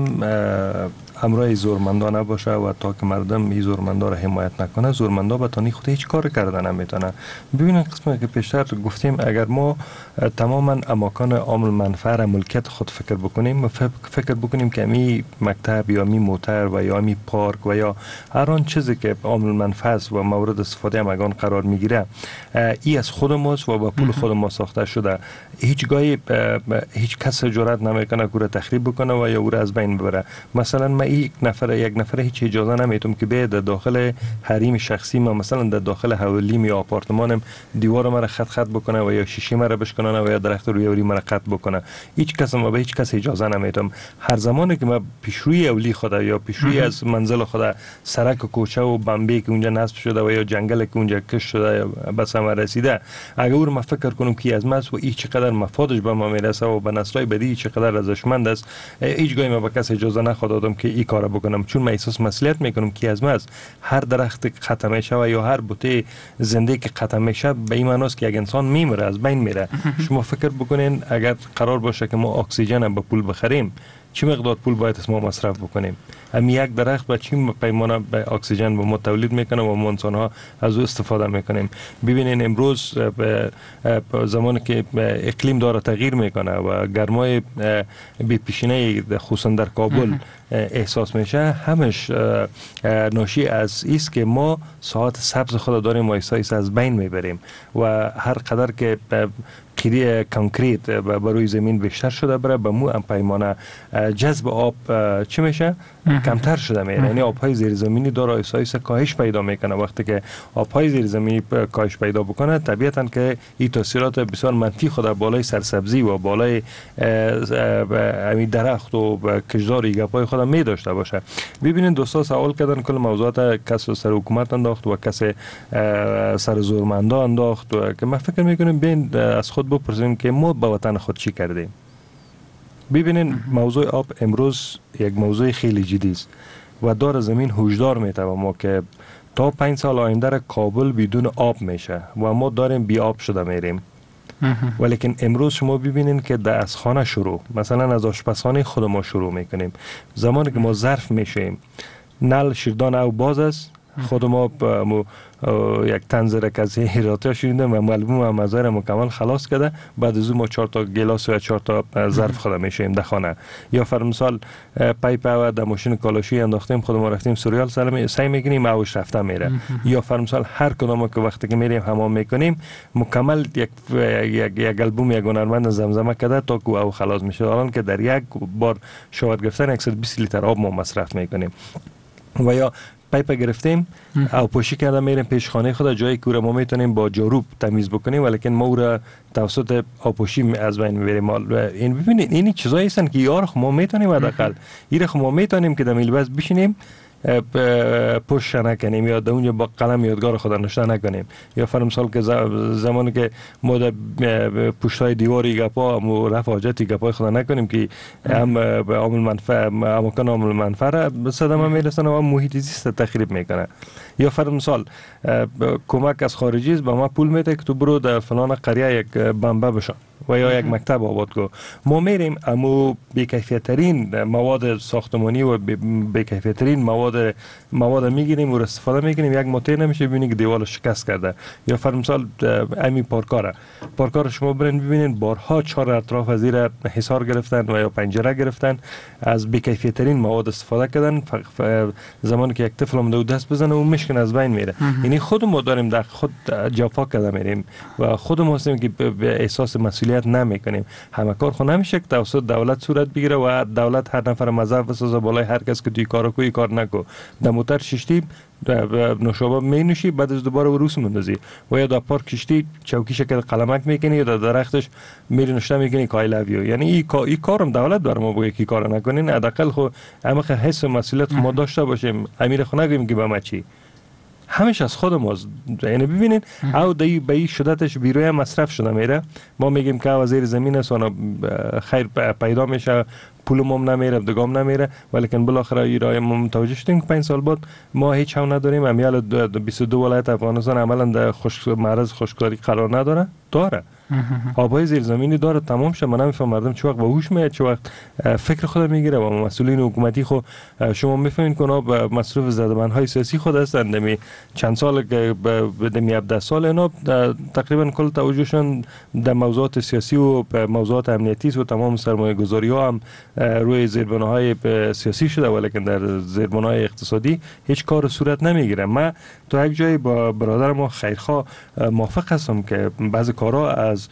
H: همراه زورمندا نباشه و تا که مردم این زورمندا را حمایت نکنه، زورمندا به تانی خود هیچ کار کردن نمیتونه. ببینید قسمی که پیشتر گفتیم، اگر ما تماما اماکن عامل منفعه را ملکیت خود فکر بکنیم، فکر بکنیم که می مکتب یا می موتر و یا می پارک و یا هر آن چیزی که عامل منفعه است و مورد استفاده همگان قرار میگیره، ای از خود ماست و با پول خود ما ساخته شده. هیچ گاهی هیچ کس جرئت نمیکنه که تخریب بکنه و یا او را از بین ببره. مثلا من یک نفر هیچ اجازه نمیتونم که به داخل حریم شخصی ما، مثلا در داخل حوالیم یا آپارتمانم دیوار ما را خط بکنه و یا شیشه ما را بشکنه و یا درخت روی ما را قطع بکنه. هیچ کس ما به هیچ کس اجازه نمیتونم. هر زمانی که ما پیشروی اولی خدا یا پیشروی از منزل خدا سرک و کوچه و بمبی که اونجا نصب شده و یا جنگل که اونجا کش شده به ثمر رسیده، اگر ما فکر کنم که از ماست و این چقدر مفادش به ما میرسه و به نسل‌های بعدی چقدر ارزشمند است، هیچ گاهی ما به کس اجازه نخواهد که این کارو بکنم، چون من احساس مسئولیت میکنم که از ماست. هر درخت قطع میشه و یا هر بوته زنده که قطع میشه به این معنی است که یک انسان میمیره، از بین میره. شما فکر بکنین اگر قرار باشه که ما اکسیژن با پول بخریم، چه مقدار پول باید ما مصرف بکنیم؟ یک درخت با چه پیمانه به اکسیژن به ما تولید میکنه و ما انسان ها از او استفاده میکنیم. ببینین امروز زمانی که اقلیم داره تغییر میکنه و گرمای بی پیشینه خصوصا در کابل احساس میشه، همش ناشی از است که ما ساعت سبز خود داریم و از بین میبریم و هر قدر که کانکریت بر روی زمین بیشتر شده بره، به مو هم پیمانه جذب آب چی میشه؟ کمتر شده میره. یعنی آبهای زیرزمینی داره ایسا کاهش پیدا میکنه. وقتی که آبهای زیرزمینی کاهش پیدا بکنه، طبیعتا که این تاثیرات بسیار منفی خود بالای سرسبزی و بالای همین درخت و کشدار گپای خود می داشته باشه. ببینید دوستا سوال کردن کل موضوعات کس سر حکومت انداخت و کس سر زورمندا انداخت و که من فکر میکنم بین از خود بپرسیم که ما با وطن خود چی کردیم. ببینین موضوع آب امروز یک موضوع خیلی جدی است و دار زمین هشدار میته و ما که تا 5 سال آینده کابل بدون آب میشه و ما داریم بی آب شده میریم. ولیکن امروز شما ببینین که از خانه شروع، مثلا از آشپزخانه خود ما شروع میکنیم. زمانی که ما ظرف میشیم، نل شیردان او باز است، خود ما یک تنظر کسی هیراتی شدیم و ملبوم هم مزار مکمل خلاص کرده، بعد از اون ما 4 تا گلاس و 4 تا ظرف خود میشیم در خانه. یا فرمثال پایپ و در ماشین کالاشی انداختیم، خود ما رفتیم سریال سعی میکنیم اوش رفته میره. یا فرمثال هر کدام که وقتی که میریم حمام میکنیم مکمل یک البوم یک هنرمند زمزمه کرده تا که او خلاص میشه. الان که در یک بار شاور گرفتن 120 لیتر آب ما مصرف میکنیم. و یا پایپ گرفتیم او پوشی کرده میریم پیش خانه خود، جایی که ما میتونیم با جاروب تمیز بکنیم ولیکن ما او را توسط آبپوشی از بین میبریم. این ببینید این چیزایی هستن که یار ما میتونیم حداقل این ما میتونیم که در میلبس بشینیم پشت نکنیم یا در اونجا با قلم یادگار خود نوشته نکنیم. یا فرمثال که زمانی که ما در پشتای دیواری گپا رفع حاجتی گپای خود نکنیم که هم عامل منفعه اماکن عامل منفعه به صدمه میرسن و محیط زیست تخریب میکنه. یا فرمثال کمک از خارجی است به ما پول میده که تو برو در فلان قریه یک بمبه و یا یک مکتب آباد کو. ما میریم امو بی‌کیفیت‌ترین مواد ساختمانی و بی‌کیفیت‌ترین مواد میگیریم و استفاده میکنیم، یک ماته نمیشه ببینید که دیوار شکست کرده. یا فرض مثال امی پارکار شما برین ببینید بارها 4 اطراف از زیر حصار گرفتن و یا پنجره گرفتن، از بی‌کیفیت‌ترین مواد استفاده کردن. زمانی که یک طفل اومده دست بزنه اون مشکن از بین میره. یعنی خود ما داریم در خود جفا کرده میریم و خود ما هستیم که به احساس مسئولیت نمیکنیم. همه کار خود نمیشه که توسط دولت صورت بگیره و دولت هر نفر مذهب بسازه بالای هر کس که توی کارو کوی کار نکو. در موتر ششتی نوشابه می نوشی بعد از دوباره روس مندازی و یا در پارک کشتی چوکی شکل قلمک میکنی یا در درختش میری نوشته میکنی که I love you. یعنی این کارم دولت بر ما بگه که کار نکنین، حداقل خو اما حس مسئولیت ما داشته باشیم. امیر خو نگیم که به ما چی، همیشه از خود ماست. یعنی ببینید او به این شدتش بیروی مصرف شده میره. ما میگیم که وزیر زمین است و خیر پیدا میشه، پولم نمیره، دگام نمیره، ولیکن بالاخره ایرای ما متوجه شدیم که 5 سال بعد ما هیچ هم نداریم. امیال 22 ولایت افغانستان عملا در معرض خشکسالی قرار نداره. داره آبای زیرزمینی داره، تمام شه. من نمیفهم مردم چه وقت به هوش میاد، چه وقت فکر خود میگیره. و مسئولین حکومتی خود شما میفهمین که اونا به مصرف زدمنهای سیاسی خود هستند. دمی چند سال دمی 17 سال اینا تقریبا کل توجهشون در موضوعات سیاسی و موضوعات امنیتی و تمام سرمایه گذاری ها هم روی زیربناهای سیاسی شده، ولیکن در زیربناهای اقتصادی هیچ کار صورت نمیگیره. من تو یک جایی با برادر ما خیرخواه موافق هستم که بعضی کارها از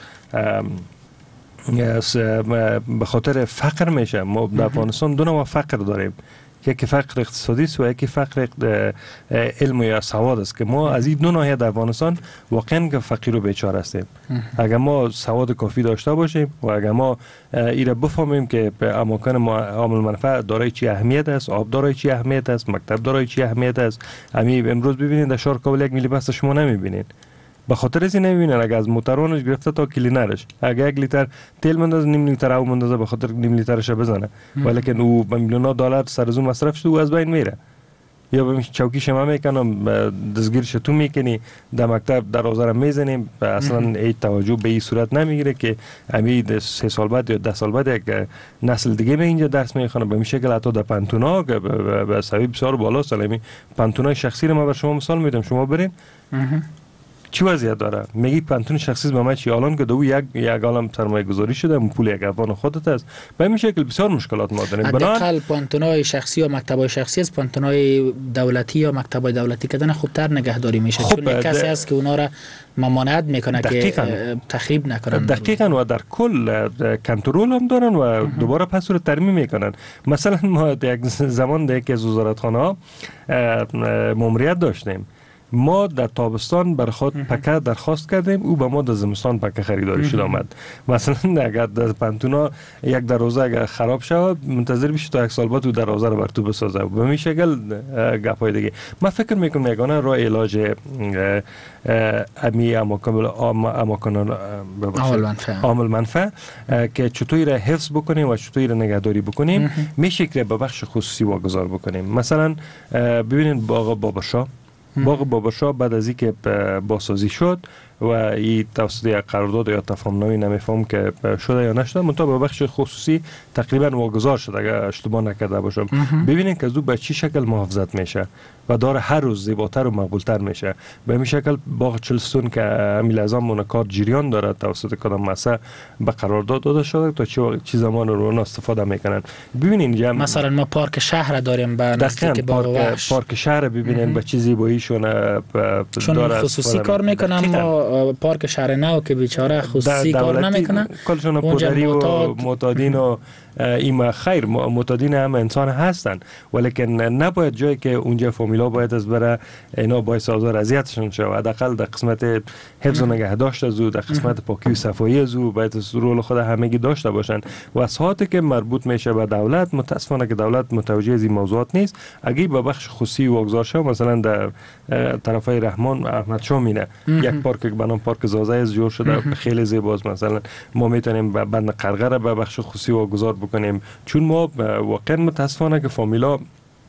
H: به خاطر فقر میشه. ما در افغانستان دو نوع فقر داریم، یکی فقر اقتصادی است و یکی فقر علم یا سواد است که ما از این دو ناحیه در افغانستان واقعا که فقیر و بیچاره هستیم. اگر ما سواد کافی داشته باشیم و اگر ما ایره بفهمیم که اماکن عامل منفعه دارای چی اهمیت است، آب دارای چی اهمیت است، مکتب دارای چی اهمیت است. امروز ببینید در شهر کابل 1 میلی بس شما نمیبینید. به خاطر از این نمیبینن اگر از موترانش گرفته تا کلینرش، اگر 1 لیتر تیل مندازه نیم لیتر او مندازه به خاطر نیم لیترش بزنه، ولیکن او به میلیون دلار سر از اون مصرف شده و از بین میره. یا به چوکی شما میکنم دستگیرش تو میکنی، در مکتب در آزار میزنیم، اصلا هیچ توجه به این صورت نمیگیره که امید 3 سال بعد یا 10 سال بعد یک نسل دیگه به اینجا درس میخونه. به این شکل حتی در پانتونا که به سوی بسیار بالا سالمی پانتونای شخصی رو ما بر شما مثال میدم، شما برین چی وضعیت داره؟ میگی پانتون شخصی به ما چی؟ الان که دو یک عالم سرمایه گذاری شده، پول یک افغان خودت است. به این شکل بسیار مشکلات ما داریم.
G: حداقل پانتونای شخصی و مکتبای شخصی از پانتونای دولتی یا مکتبای دولتی کردن خوبتر نگهداری میشه، چون یک کسی است که اونا را ممانعت میکنه که تخریب نکنن.
H: دقیقاً و در کل کنترل هم دارن و دوباره پس رو ترمیم میکنن. مثلا ما یک زمان در یکی از وزارتخانه‌ها ماموریت داشتیم. ما در تابستان بر خود پکه درخواست کردیم، او به ما در زمستان پکه خریداری شد آمد. مثلا اگر در پانتونا یک دروازه اگر خراب شود منتظر بشی تا 1 سال بعد او دروازه رو بر تو بسازه. به این شکل گپای دیگه من فکر میکنم یگانه راه علاج امی اماکن عامل منفع که چطوری را حفظ بکنیم و چطوری را نگهداری بکنیم میشه که به بخش خصوصی واگذار بکنیم. مثلا ببینید باغ بابرشاه بعد از اینکه بازسازی شد و این توسط یک قرارداد یا تفاهم‌نامه نمیفهم که شده یا نشده، منتها به بخش خصوصی تقریبا واگذار شد اگر اشتباه نکرده باشم. ببینید که از او به چی شکل محافظت میشه و داره هر روز زیباتر و مقبولتر میشه. به این شکل باغ چلستون که امیل اعظم منکار جریان داره توسط کدام مؤسسه به قرارداد داده شده تا چی زمان رو استفاده میکنن. ببینید
G: مثلا ما پارک شهر داریم به نزدیک
H: پارک شهر ببینید به چه زیباییشون
G: داره خصوصی کار میکنن. ما پارک شهر نو که بیچاره خصوصی کار نمیکنن،
H: کلشون پدری و معتادین و این خیر معتادین هم انسان هستن، ولیکن نباید جایی که اونجا فامیلا باید از بره اینا باعث آزار اذیتشون شه. حداقل در قسمت حفظ و نگهداشت از او، در قسمت پاکی و صفایی از او باید رول خود همگی داشته باشن. و ساعتی که مربوط میشه به دولت، متاسفانه که دولت متوجه از این موضوعات نیست. اگه به بخش خصوصی واگذار شه، مثلا در طرفای رحمان احمد شاه مینه یک پارک به نام پارک زازه از جور شده، خیلی زیباست. مثلا ما میتونیم بند قرقره به بخش خصوصی واگذار بکنیم، چون ما واقعا متاسفانه که فامیلا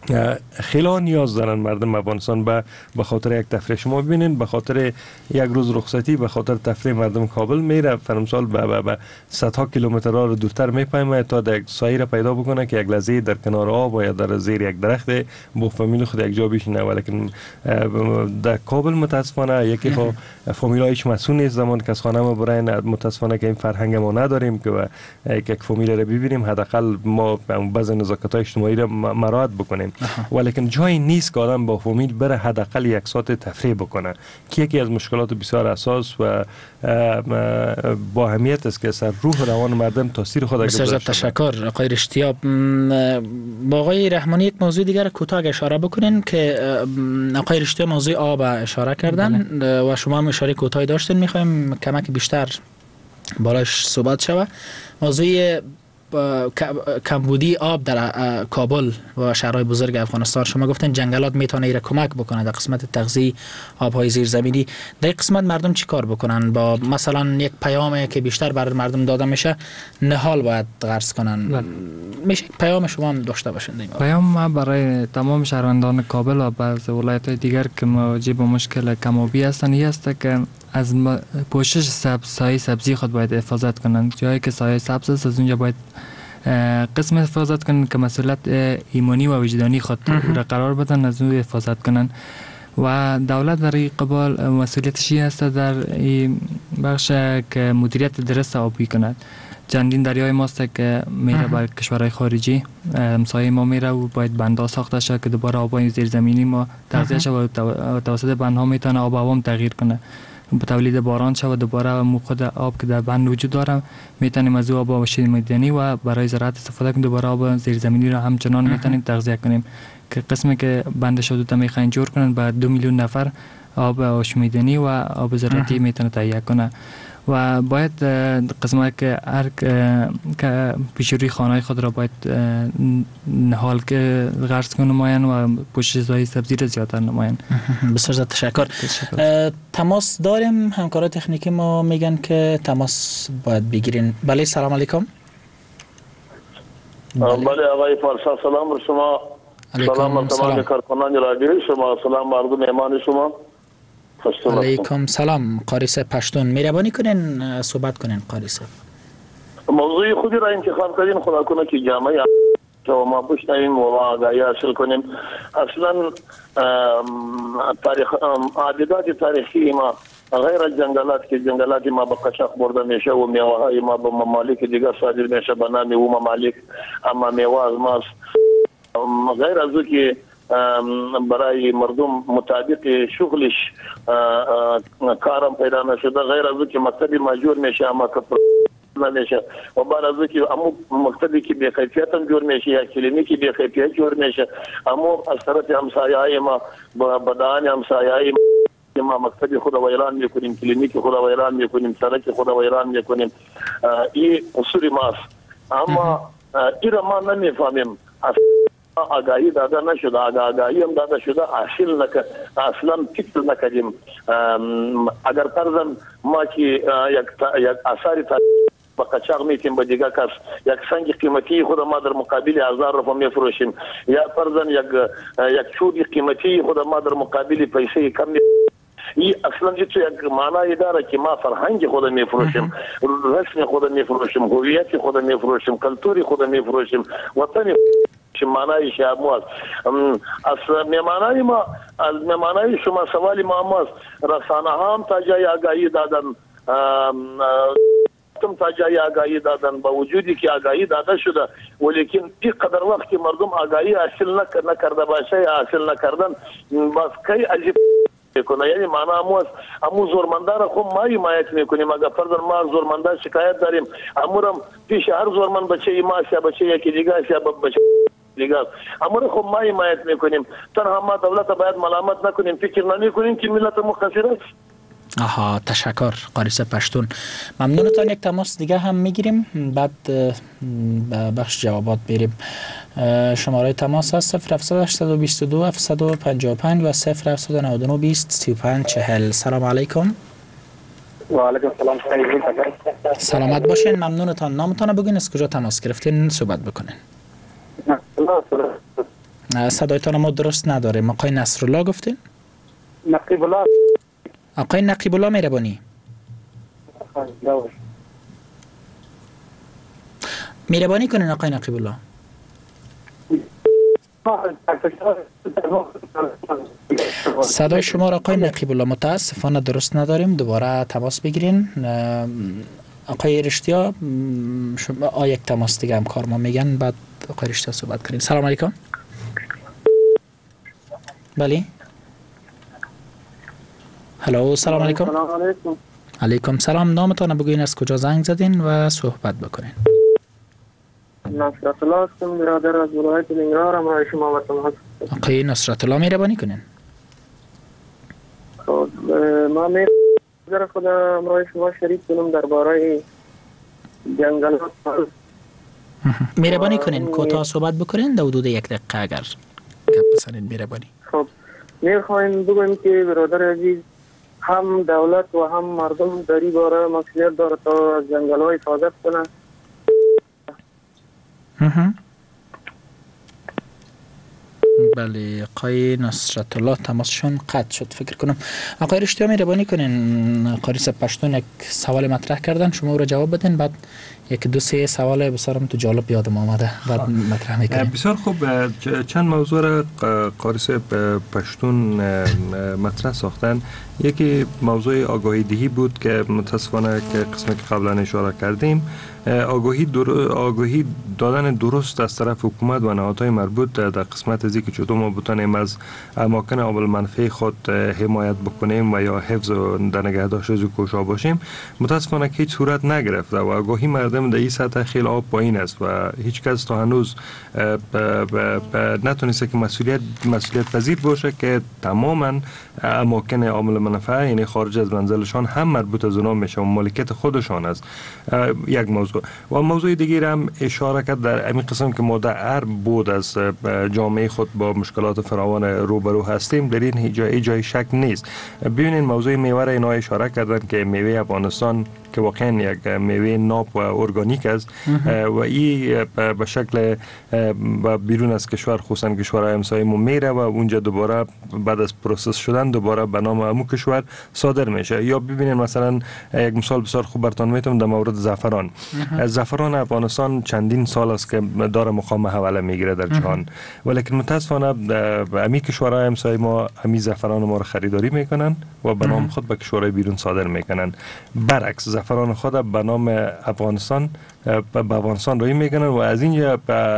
H: خیلی نیاز دارن مردم افغانستان به خاطر یک تفریح. شما ببینید به خاطر یک روز رخصتی به خاطر تفریح مردم کابل میره فرمسال به صدها کیلومتر را دورتر میپیمه تا یک سایه را پیدا بکنه که یک لحظه در کنار آب و یا در زیر یک درخت با فامیل خود یک جا بشینه. ولیکن در کابل متاسفانه یکی فامیل هایش مسئول نیست زمان که از خانه ما براین. متاسفانه که این فرهنگ ما نداریم که یک فامیل را ببینیم حداقل ما بعضی نزاکت های اجتماعی را مراعات بکنیم. ولیکن جایی نیست که آدم با فامیل بره حداقل یک ساعت تفریح بکنه که یکی از مشکلات بسیار اساس و با اهمیت است که سر روح روان مردم تاثیر خود
G: بسیار تشکر آقای رشتیاب. با آقای رحمانی یک موضوع دیگر کوتاه اشاره بکنین که آقای رشتیاب موضوع آب اشاره کردن و شما هم اشاره کوتاهی داشتین، میخوایم کمک بیشتر بالاش صحبت شود. موضوع کمبودی آب در کابل و شهرهای بزرگ افغانستان، شما گفتن جنگلات میتونه ایره کمک بکنه در قسمت تغذیه آبهای زیرزمینی. در قسمت مردم چی کار بکنن؟ با مثلا یک پیامی که بیشتر برای مردم داده میشه نهال باید غرس کنن، میشه پیام شما هم داشته باشین؟
I: پیام ما برای تمام شهروندان کابل و بعض ولایت‌های دیگر که مواجه با مشکل کم‌آبی هستند این است که از پوشش سایه سبزی خود باید حفاظت کنند. جایی که سایه سبز است از اونجا باید قسم حفاظت کنند که مسئولیت ایمانی و وجدانی خود را قرار بدن، از اون حفاظت کنند. و دولت برای قبال مسئولیتش است در این بخش که مدیریت درست آبی کند. چندین دریای ماست که میره بر کشورهای خارجی، همسایه ما میره و باید بندها ساخته شد که دوباره آبای زیرزمینی ما تغذیه شود و توسط بندها میتونه آب هوا تغییر کنه، به تولید باران شود دوباره خود آب که در بند وجود داره میتونیم از آب معدنی و برای زراعت استفاده کنیم. دوباره آب زیرزمینی را همچنان میتونیم تغذیه کنیم که قسمی که بند شده تا میخواین جور کنن با 2 میلیون نفر آب آشامیدنی و آب زراعتی میتونه تهیه کنه. و باید قسمت که هر که پیشروی خانه خود را باید نهال که غرس کنه نماین و پوشش سایه سبزی را زیادتر نماین.
G: بسیار تشکر. تماس داریم، همکارای تکنیکی ما میگن که تماس باید بگیرین. بله سلام علیکم.
M: بله آقای پارسا سلام بر شما. سلام بر تمام کارکنان رادیو شما، سلام بر مهمان شما.
G: علیکم سلام. قاری صاحب پشتون مهربانی کنین صحبت کنین. قاری صاحب
M: موضوع خودی را انتخاب کردین، خدا کنه که جامعه که ما بشنویم و آگاهی حاصل کنیم. اصلا عادات تاریخی ما غیر از جنگلات که جنگلات ما به قاچاق برده میشه و میوه های ما به ممالک دیگر صادر میشه به نام او ممالک، اما میوه از ماست. غیر از او که برای مردم مطابق شغلش کارم پیدا نشده، غیر از او که مکتبی مجبور میشه اما که نمیشه و بعد از او که امو مکتبی که بی کیفیت هم جور میشه یا کلینیکی بی کیفیت جور میشه، اما از طرف همسایه های ما بدان همسایه های ما مکتبی خود ویران میکنیم، کلینیکی خود ویران میکنیم، سرک خود ویران میکنیم. این اصول ماست، اما این را ما نمیفهمیم. آگاهی داده نشده، آگاهی هم داده شده اصلا فکر نکردیم. اگر فرضاً ما که یک اثاری با قاچاق میتیم به دیگه کس یک سنگ قیمتی خود ما در مقابل 1000 روپیه میفروشیم، یا فرضاً یک چوب قیمتی خود ما در مقابل پیسه کم این اصلا یک معنی داره که ما فرهنگ خود میفروشیم، رسم خود میفروشیم، هویت خود میفروشیم، کلتوری خود میفروشیم، وطن معنی شامل از معنی ما از معنی شما سوالی ما است. رسانه هم تا جای آگاهی دادن، تم تا جای آگاهی دادن، با وجودی که آگاهی داده شده ولیکن این قدر وقتی مردم آگاهی حاصل نکرده باشه یا حاصل نکردن بس کی عجیب کنه. یعنی معنی امو زورمندار خو ما حمایت میکنیم. اگر فرضاً ما زورمندار شکایت داریم امورم پیش هر زورمند بچه ما یا بچه یکی دیگه یا بچه دیگه امور خو ما حمایت میکنیم. تنها ما دولت باید ملامت نکنیم، فکر نکنیم که ملت مقصر است.
G: آها تشکر قاری صاحب پشتون، ممنونتان. یک تماس دیگه هم میگیریم بعد بخش جوابات بریم. شماره تماس هست 0722 755 و 0799 20 35 40. سلام علیکم.
N: و علیکم سلام.
G: سلامت باشین، ممنونتان. نامتان بگین، از کجا تماس گرفتین، صحبت بکنین. صدایتان ما درست نداریم. آقای نصرالله گفتین؟
N: نقیب الله.
G: آقای نقیب الله مهربانی. مهربانی کنین آقای نقیب الله. صدای شما را آقای نقیب الله متاسفانه درست نداریم. دوباره تماس بگیرین. آقای رشتیا شما یک تماس دیگه هم کار ما میگن، بعد آقای رشتیا صحبت کنین. سلام علیکم. بله. هلو سلام علیکم.
N: سلام علیکم.
G: علیکم سلام. نامتان بگوین، از کجا زنگ زدین و صحبت بکنین.
N: نصرت الله هستم، برادر از ولایت ننگرهار. همراه شما و تماس.
G: آقای نصرت الله مهربانی کنین.
N: خب ما میرم خود همراه شما شریک کنم درباره جنگلات.
G: مهربانی کنین کوتاه صحبت بکنین، در حدود 1 دقیقه اگر گپ بزنین. مهربانی.
N: خب میخوایم بگویم که برادر عزیز، هم دولت و هم مردم در این باره مسئولیت داره تا از جنگل‌ها حفاظت کنه.
G: بله آقای نصرت الله تماسشون قطع شد فکر کنم. آقای رشتیا مهربانی کنین، قاریس پشتون یک سوال مطرح کردن، شما او را جواب بدین، بعد 1-2-3 سوال بسیارم تو جالب یادم آمده بعد مطرح میکنیم.
H: بسیار خوب. چند موضوع را قاریس پشتون مطرح ساختن. یکی موضوع آگاهی دهی بود که متاسفانه که قسمت که قبلا اشاره کردیم، آگاهی دادن درست از طرف حکومت و نهادهای مربوط در قسمت از اینکه چطور ما بتانیم از اماکن قابل منفعه خود حمایت بکنیم و یا حفظ و در نگهداشت از کوشا باشیم، متاسفانه که هیچ صورت نگرفته و آگاهی مردم در این سطح خیلی آب پایین است و هیچ کس تا هنوز نتونسته که مسئولیت پذیر باشه که تماما اماکن عامل منفعه یعنی خارج از منزلشان هم مربوط از اونا میشه و مالکیت خودشان است. یک موضوع و موضوع دیگه هم اشاره کرد در همین قسم که ما در هر بود از جامعه خود با مشکلات فراوان روبرو هستیم، در این جای شک نیست. ببینید موضوع میوه را اینا اشاره کردن که میوه افغانستان که واقعا یک میوه ناب و ارگانیک است و این به شکل بیرون از کشور خصوصا کشورهای همسایه میره و اونجا دوباره بعد از پروسس شدن دوباره به نام همون کشور صادر میشه. یا ببینید مثلا یک مثال بسیار خوب براتون میتونم در مورد زعفران. زعفران افغانستان چندین سال است که داره مقام حواله میگیره در جهان، ولیکن متاسفانه همین کشورهای همسایه ما همین زعفران ما رو خریداری میکنن و به نام خود به کشورهای بیرون صادر میکنن. برعکس زعفران خود به نام افغانستان به افغانستان روی میکنن و از اینجا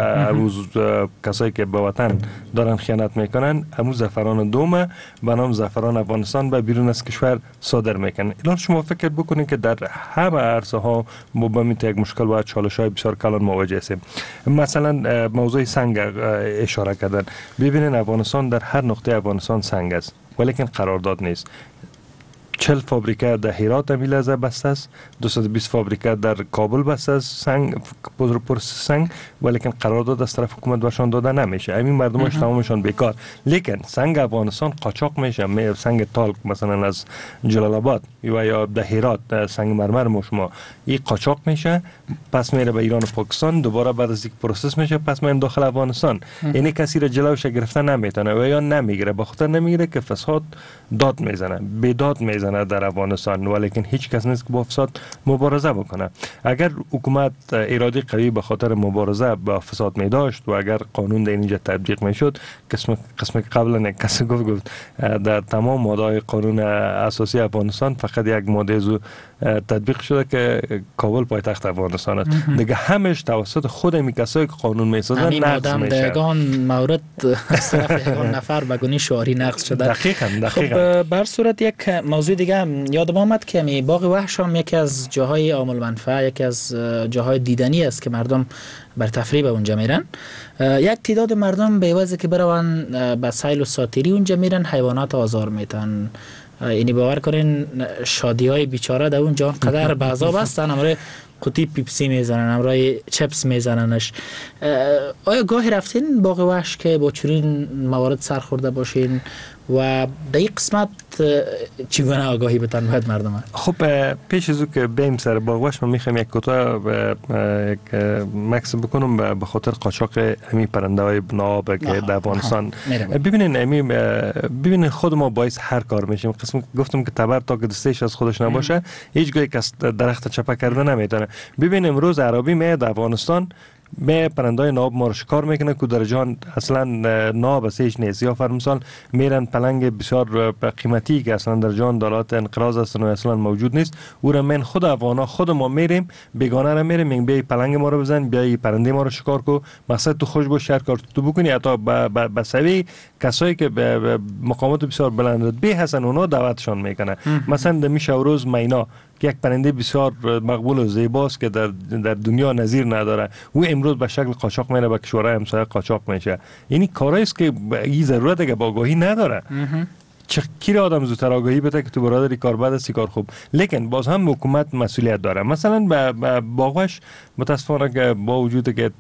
H: کسایی که به وطن دارن خیانت میکنن همون زعفران دومه به نام زعفران افغانستان به بیرون از کشور صادر میکنن. الان شما فکر بکنید که در همه عرصه ها ما با این یک مشکل و چالش های بسیار کلان مواجه هستیم. مثلا موضوع سنگ اشاره کردن. ببینید افغانستان در هر نقطه افغانستان سنگ است ولیکن قرارداد نیست. 40 فابریکه در هرات می لحظه بسته است، 220 فابریکه در کابل بسته است سنگ سنگ، ولیکن قرارداد از طرف حکومت برشان داده نمیشه. همین مردمش تمامشان بیکار. لیکن سنگ افغانستان قاچاق میشه. سنگ تالک مثلا از جلال آباد یا در هرات سنگ مرمر شما این قاچاق میشه، پس میره به ایران و پاکستان، دوباره بعد از یک پروسس میشه پس میره داخل افغانستان. یعنی کسی را جلوش گرفتن نمیتونه و یا نمیگیره، به خاطر نمیگیره که فساد داد میزنه، بیداد میزنه در افغانستان، ولیکن هیچ کس نیست که با فساد مبارزه بکنه. اگر حکومت اراده قوی به خاطر مبارزه با فساد می داشت و اگر قانون در اینجا تطبیق می شد، قسم قبلا یک کسی گفت در تمام ماده‌های قانون اساسی افغانستان فقط یک ماده زو تطبیق شده که کابل پایتخت افغانستان است. دیگه همش توسط خود می کسایی که قانون میسازن نقض میشه.
G: دگان مورد از طرف یگان نفر بگونی شعاری نقض شده.
H: دقیقاً.
G: خب بر صورت یک موضوع دیگه یادم آمد که می باغ وحش هم یکی از جاهای عامل منفعه، یکی از جاهای دیدنی است که مردم بر تفریح به اونجا میرن. یک تعداد مردم به عوض که برون به سیل و ساتیری اونجا میرن حیوانات آزار میتن. یعنی باور کنین شادی های بیچاره در اونجا انقدر بعضا بستن، امروز قطی پیپسی میزنن، امروز چپس میزننش. آیا گاهی رفتین باغ وحش که با چنین موارد سرخورده باشین و در این قسمت چگونه آگاهی بتن باید مردم؟
H: خب پیش از او که بیم سر باغوش، من میخوام یک کوتاه مکس بکنم به خاطر قاچاق امی پرنده های ناب که در افغانستان. ببینین خود ما باعث هر کار میشیم. قسم گفتم که تبر تا که دستش از خودش نباشه هیچ گوی کس درخت چپه کرده نمیتونه. ببین امروز عربی می در افغانستان به پرندای ناب ما رو شکار میکنه که در جان اصلا ناب اسیش نیست. یا فرمثال میرن پلنگ بسیار قیمتی که اصلا در جان دارات انقراض هستن و اصلا موجود نیست، او را من خود افغانا خود ما میریم بیگانه را میریم میگیم بیا پلنگ ما رو بزن، بیا پرنده ما رو شکار کو، مقصد تو خوش باش، هر کار تو بکنی. حتی به سوی کسایی که به مقامات بسیار بلند به هستن اونا دعوتشان میکنه. مثلا در میشوروز مینا که یک پرنده بسیار مقبول و زیباست که در دنیا نظیر نداره، او امروز به شکل قاچاق میره به کشورهای همسایه قاچاق میشه. یعنی کارایی است که این ضرورت که با آگاهی نداره. کی را آدم زودتر آگاهی بده که تو برادری کار بد است کار خوب، لیکن باز هم حکومت مسئولیت داره. مثلا به باغوش متاسفانه که با وجود که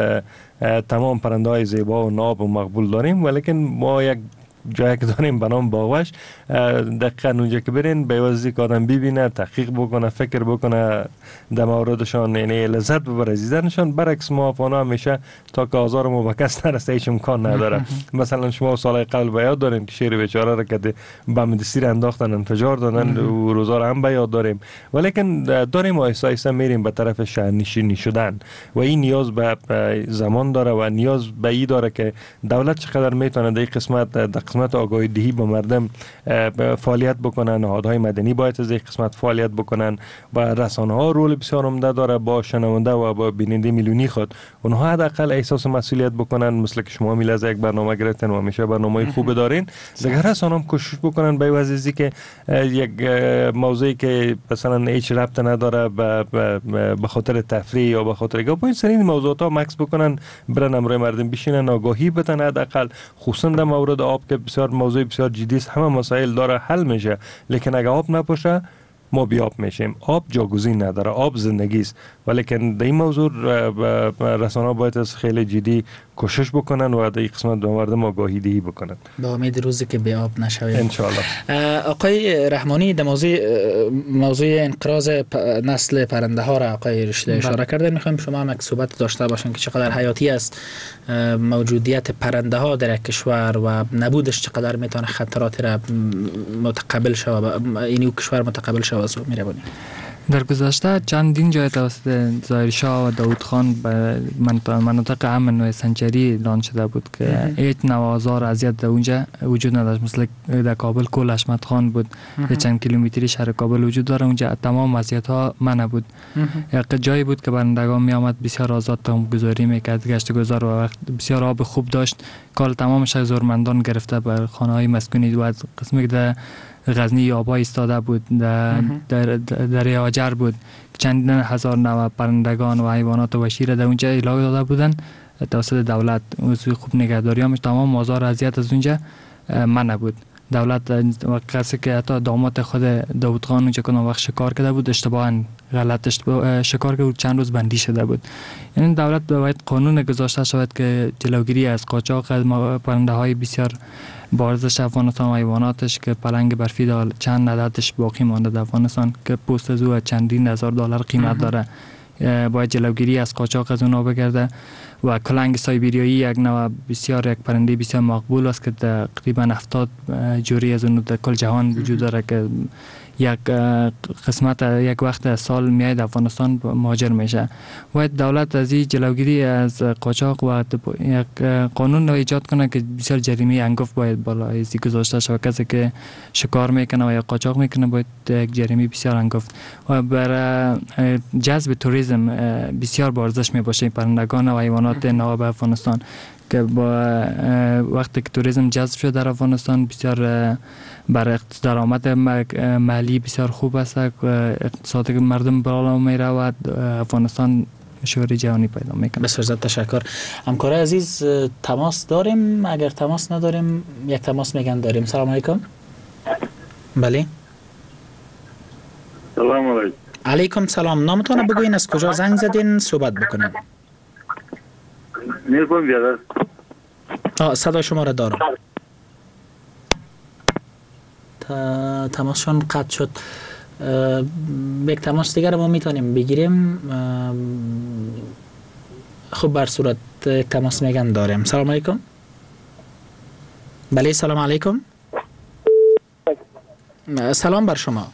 H: تمام پرنده های زیبا و ناب و مقبول داریم، ولیکن ما یک جایی که داریم به نام باغوش، دقیقاً اونجا که برین به واسطه که آدم ببینه، تحقیق بکنه، فکر بکنه در موردشان، یعنی لذت ببره از دیدنشان. برعکس ما افغانا همیشه تا که آزار ما به کس نرسه هیچ امکان نداره. مثلا شما سال قبل به یاد داریم که شیر بیچاره را که بم دستی انداختن انفجار دادن و روزا را هم به یاد داریم. ولیکن داریم آیسته آیسته میریم به طرف شهرنشینی شدن و این نیاز به زمان داره و نیاز به این داره که دولت چقدر میتونه در قسمت آگاهی دهی به مردم فعالیت بکنن. نهادهای مدنی باید از این قسمت فعالیت بکنن و رسانه ها رول بسیار عمده داره با شنونده و با بیننده میلیونی خود. اونها حداقل احساس مسئولیت بکنن، مثل که شما میلازه یک برنامه گرفتن و همیشه برنامه خوب دارین. دیگر رسانه هم کوشش بکنن به واسطه که یک موضوعی که مثلا هیچ ربط نداره به خاطر تفریح یا به خاطر که با این سری موضوعات ها مکس بکنن، برن امروی مردم بشینن آگاهی بدن. حداقل خصوصا در مورد آب که بسیار موضوع بسیار جدی است، همه مسائل داره حل میشه، لیکن اگه آب نباشه ما بیاب میشیم. آب جاگزین نداره، آب زندگی است. ولیکن در این موضوع رسانه‌ها باید از خیلی جدی کوشش بکنن و در این قسمت به مردم آگاهی دهی بکنن.
G: با امید روزی که به آب نشویم
H: ان شاء الله.
G: آقای رحمانی در موضوع انقراض نسل پرنده ها را آقای رشیده اشاره کردن. میخوایم شما هم یک صحبت داشته باشین که چقدر حیاتی است موجودیت پرنده ها در یک کشور و نبودش چقدر میتونه خطراتی را متقبل شود، اینو کشور متقبل شود. میربونی
I: در گذشته چندین جای توسط ظاهر شاه و داود خان به مناطق امن و سنچری اعلان شده بود که هیچ نوع آزار اذیت در اونجا وجود نداشت. مثل در کابل کل حشمت خان بود، چند کیلومتری شهر کابل وجود داره، اونجا تمام وضعیت ها منع بود. یک جایی بود که برندگان می آمد بسیار آزاد تام گذاری میکرد، گشت گذار و وقت بسیار آب خوب داشت. کال تمام شهر زورمندان گرفته بر خانه های مسکونی و قسمی که غزنی آبا ایستاده بود، در هاجر بود، چندین هزار نوع پرندگان و حیوانات وحشی را در اونجا اعلام داده بودن توسط دولت. اصول خوب نگهداری هم تمام آزار اذیت از اونجا منع بود. دولت و کسی که حتی داماد خود داود خان اونجا کنه وقت شکار کرده بود، اشتباهاً غلط شکار کرد، چند روز بندی شده بود. یعنی دولت باید قانون گذاشته شود که جلوگیری از قاچاق پرنده های بسیار بارزش افغانستان و حیواناتش که پلنگ برفی دار چند عددش باقی مانده در افغانستان که پوست از او چندین هزار دلار قیمت داره، باید جلوگیری از قاچاق از اونا بگرده. و کلنگ سایبریایی یک نوع بسیار یک پرنده بسیار مقبول است که تقریبا 70 جوری از اون در کل جهان وجود داره که یک قسمت یک وقت سال میاد افغانستان مهاجر میشه. باید دولت از این جلوگیری از قاچاق و یک قانون رو ایجاد کنه که بسیار جریمه انگفت باید بالای ازی گذاشته شود. کسی که شکار میکنه و یا قاچاق میکنه باید یک جریمه بسیار انگفت. و برای جذب توریسم بسیار بارزش میباشه پرندگان و حیوانات نواب افغانستان که با وقتی که توریسم جذب شد در افغانستان بسیار برای درآمد مالی بسیار خوب است، اقتصاد مردم بالا میره و افغانستان شهرت جهانی پیدا میکنه.
G: بسیار زیاد تشکر. همکار عزیز تماس داریم؟ اگر تماس نداریم یک تماس میگن داریم. سلام علیکم. بله.
O: سلام علیکم.
G: علیکم سلام. نامتون بگوین، از کجا زنگ زدین، صحبت بکنین.
O: نیرپور بیادر.
G: صدای شما را دارم. تماسشون قطع شد. یک تماس دیگر ما میتونیم بگیریم. خب بر صورت یک تماس میگن داریم. سلام علیکم. بله سلام علیکم. سلام بر شما.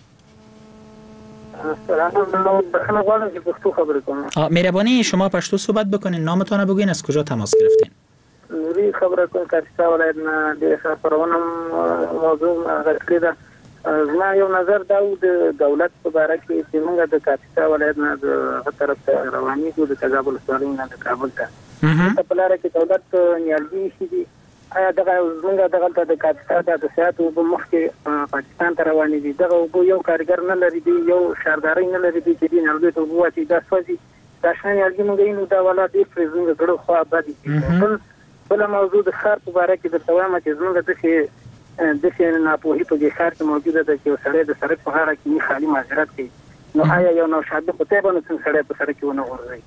G: مهربانی شما پشتو صحبت بکنین، نامتون بگین، از کجا تماس گرفتین؟
N: نوری خبره کن کارستا ولایت نه دیگه پرونم موضوع غیر ده. زما یو نظر داود دولت په باره کې چې موږ د کارستا ولایت نه د طرف ته رواني کو د کابل سوالي نه د کابل ته په لاره کې دولت نیالګي شي دي. آیا دغه زمونږ دغه د کارستا د سیاحت او مخ کې پاکستان ته رواني دي. دغه یو کارګر نه لري دی، یو شارداري نه لري دی چې دین الګي ته وواچي دا سوځي دا شان نیالګي موږ یې نو دا ولا دی فرزنګ غړو خو آبادي. بل موضوع د خار په باره کې د توامه چې زمونږ د شي نه په هیڅ کې خار کې موجوده ده چې سړی د سړک په غاړه کې خالي ماجرات کوي. نو آیا یو نو شاده په ته باندې څنګه سړی په سړک کې ونه ورځي.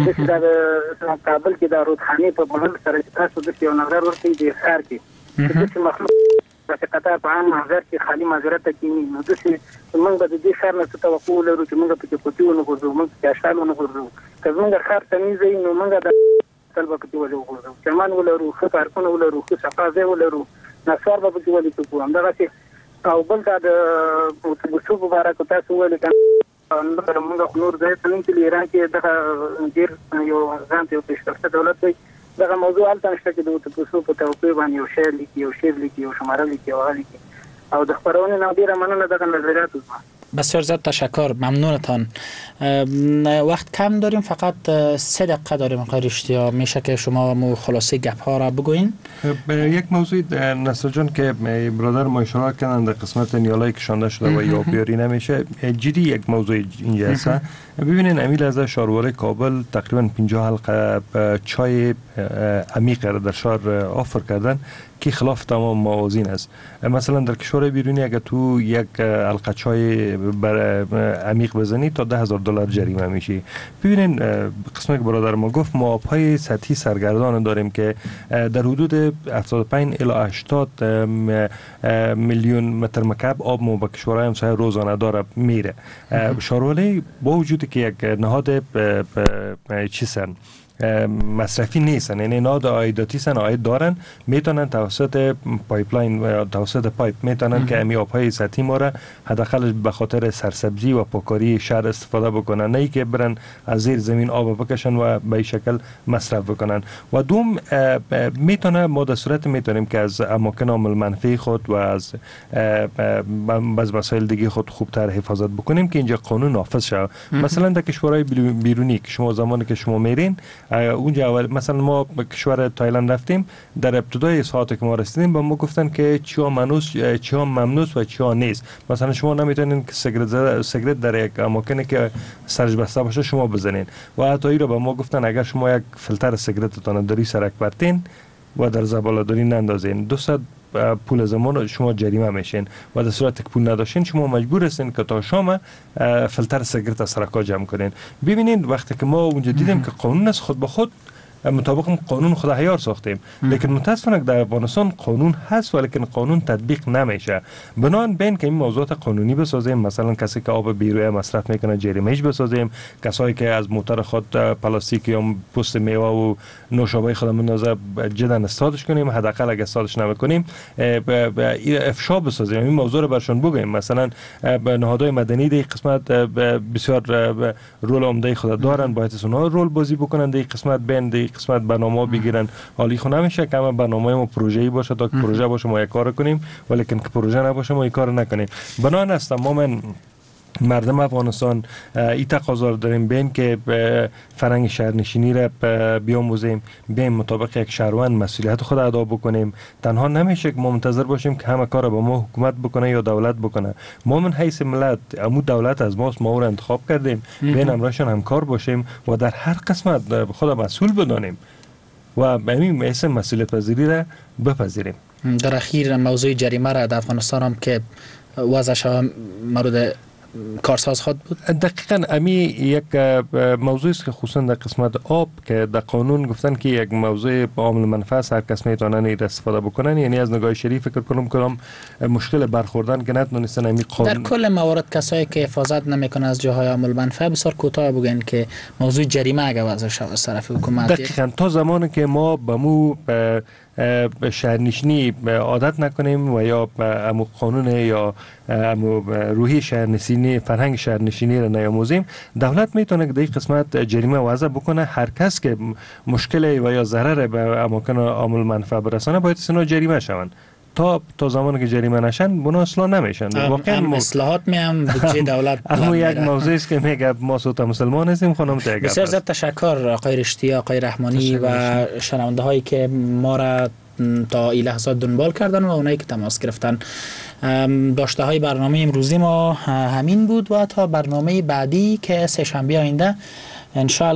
N: د کابل کې د رودخانې په بهر سره تاسو د یو نظر ورته دی خار کې چې مخلوق په قطار په عام نظر کې خالي ماجرات کوي. نو د شي موږ د دې خار نه څه توقع لرو چې موږ په کې پټیونه ورځو، موږ کې اشالونه ورځو. که موږ خار تمیزي نو موږ د طلبه کې ولرو، چمان ولرو، خو پارکونه ولرو، خو صفازه ولرو، نصار به کې ولې ته کوم دغه چې او بل دا د اتوبوسو په اړه کو تاسو ولې کنه موږ نور ځای ته چې ایران کې دغه ډیر یو ځان ته پیشرفته دولت وي. دغه موضوع البته نشته چې د اتوبوسو په توقع باندې یو شعر لیکي یو شماره لیکي او لیکي او د خبرونه نو ډیره مننه دغه نظریات.
G: بسیار زیاد تشکر، ممنونتان. وقت کم داریم، فقط 3 دقیقه داریم. آقای رشتیا میشه که شما مو خلاصه گپ ها را بگوین؟
H: یک موضوع نصر جان که برادر ما اشاره کردن در قسمت نیالایی کشانده شده و یابیاری نمیشه، جدی یک موضوع اینجا هست. ببینین امیل از شهروار کابل تقریبا 50 حلقه چای عمیق را در شهر آفر کردن که خلاف تمام موازین است. مثلا در کشور بیرونی اگر تو یک حلقه چای عمیق بزنی تا $10,000 جریمه میشی. ببینین قسمت که برادر ما گفت ما آبهای سطحی سرگردان داریم که در حدود 75 الی 80 میلیون متر مکعب آب ما به کشورهای همسایه روزانه داره میره. شاروله با وجودی که یک نهاد چیزن مصرفی نیستن، یعنی نهاد عایداتی سن، عاید دارن، میتونن توسط پایپلاین توسط پایپ میتونن که امی آبهای سطحی ما را حداقل به خاطر سرسبزی و پاکاری شهر استفاده بکنن، نه که برن از زیر زمین آب بکشن و به این شکل مصرف بکنن. و دوم میتونه ما در صورت میتونیم که از اماکن عامل منفی خود و از مسائل دیگه خود خوبتر حفاظت بکنیم که اینجا قانون نافذ شود. مثلا در کشورهای بیرونی که شما زمانی که شما میرین اونجا مثلا ما به کشور تایلند رفتیم، در ابتدای ساعتی که ما رسیدیم به ما گفتن که چیا ممنوع و چیا نیست. مثلا شما نمیتونین که سیگرت در یک اماکنی که سرش بسته باشه شما بزنین و حتی این رو به ما گفتن اگر شما یک فیلتر سیگرتتون داری سرک برتین و در زباله‌داری نندازین 200 پول زمان شما جریمه میشین و در صورت که پول نداشتین شما مجبور هستین که تا شام فیلتر سیگرت از سرکا جمع کنین. ببینین وقتی که ما اونجا دیدیم که قانون است خود به خود مطابق قانون خود عیار ساختیم، لیکن متاسفانه در افغانستان قانون هست ولیکن قانون تطبیق نمیشه. بنابراین که این موضوعات قانونی بسازیم، مثلا کسی که آب بیرویه مصرف میکنه جریمهش بسازیم، کسایی که از موتور خود پلاستیک یا پوست میوه و نوشابه خود مندازه جدا استادش کنیم، حداقل اگه استادش نمیکنیم افشا بسازیم، این موضوع رو برشون بگیم. مثلا نهادهای مدنی در قسمت بسیار رول عمده خود دارن، باید اونها رول بازی بکنن در قسمت بین قسمت برنامه بگیرن. حالی خو نمیشه که برنامه ما پروژه‌ای باشه تا که پروژه باشه ما یک کار کنیم، ولیکن که پروژه نباشه ما این کار نکنیم. بنابراین است تمام مردم افغانستان این تقاضا داریم بین که فرهنگ شهرنشینی را بیاموزیم، بین مطابق یک شهروند مسئولیت خود ادا بکنیم. تنها نمیشه که ما منتظر باشیم که همه کار با ما حکومت بکنه یا دولت بکنه. ما من حیث ملت عمو دولت از ماست، ما او را انتخاب کردیم، بین امرشان همکار باشیم و در هر قسمت خود مسئول بدانیم و همین اسم مسئولیت پذیری را بپذیریم.
G: در اخیر موضوع جریمه را در افغانستان هم که وضعش مورد کارساز خود بود؟
H: دقیقاً امی یک موضوعی است که خصوصا در قسمت آب که در قانون گفتن که یک موضوع عامل منفعه است، هر کس میتونن این استفاده بکنن. یعنی از نگاه شریف فکر کنم کدام مشکل برخوردن که نتونستن امی قانون.
G: در کل موارد کسایی که حفاظت نمیکنه از جاهای عامل منفعه بسیار کوتاه بگن که موضوع جریمه اگه وضع شود از طرف حکومت.
H: دقیقاً تا زمانی که ما به مو شهرنشینی عادت نکنیم و یا امو قانون یا امو روحی شهرنشینی، فرهنگ شهرنشینی را نیاموزیم، دولت میتونه که در این قسمت جریمه وضع بکنه. هر کس که مشکل و یا ضرر به اماکن عامل منفعه برسانه باید سنا جریمه شوند. تا زمانی که جریمه نشن بنا اصلاح نمیشن.
G: واقعا اصلاحات میام بودجه دولت
H: اما یک موضوعی است که میگه ما صوت مسلمان هستیم. خانم تیگه
G: بسیار زیاد تشکر آقای رشتی، آقای رحمانی و شنونده هایی که ما را تا این لحظات دنبال کردن و اونایی که تماس گرفتن. داشته های برنامه امروزی ما همین بود و تا برنامه بعدی که سه شنبه آینده ان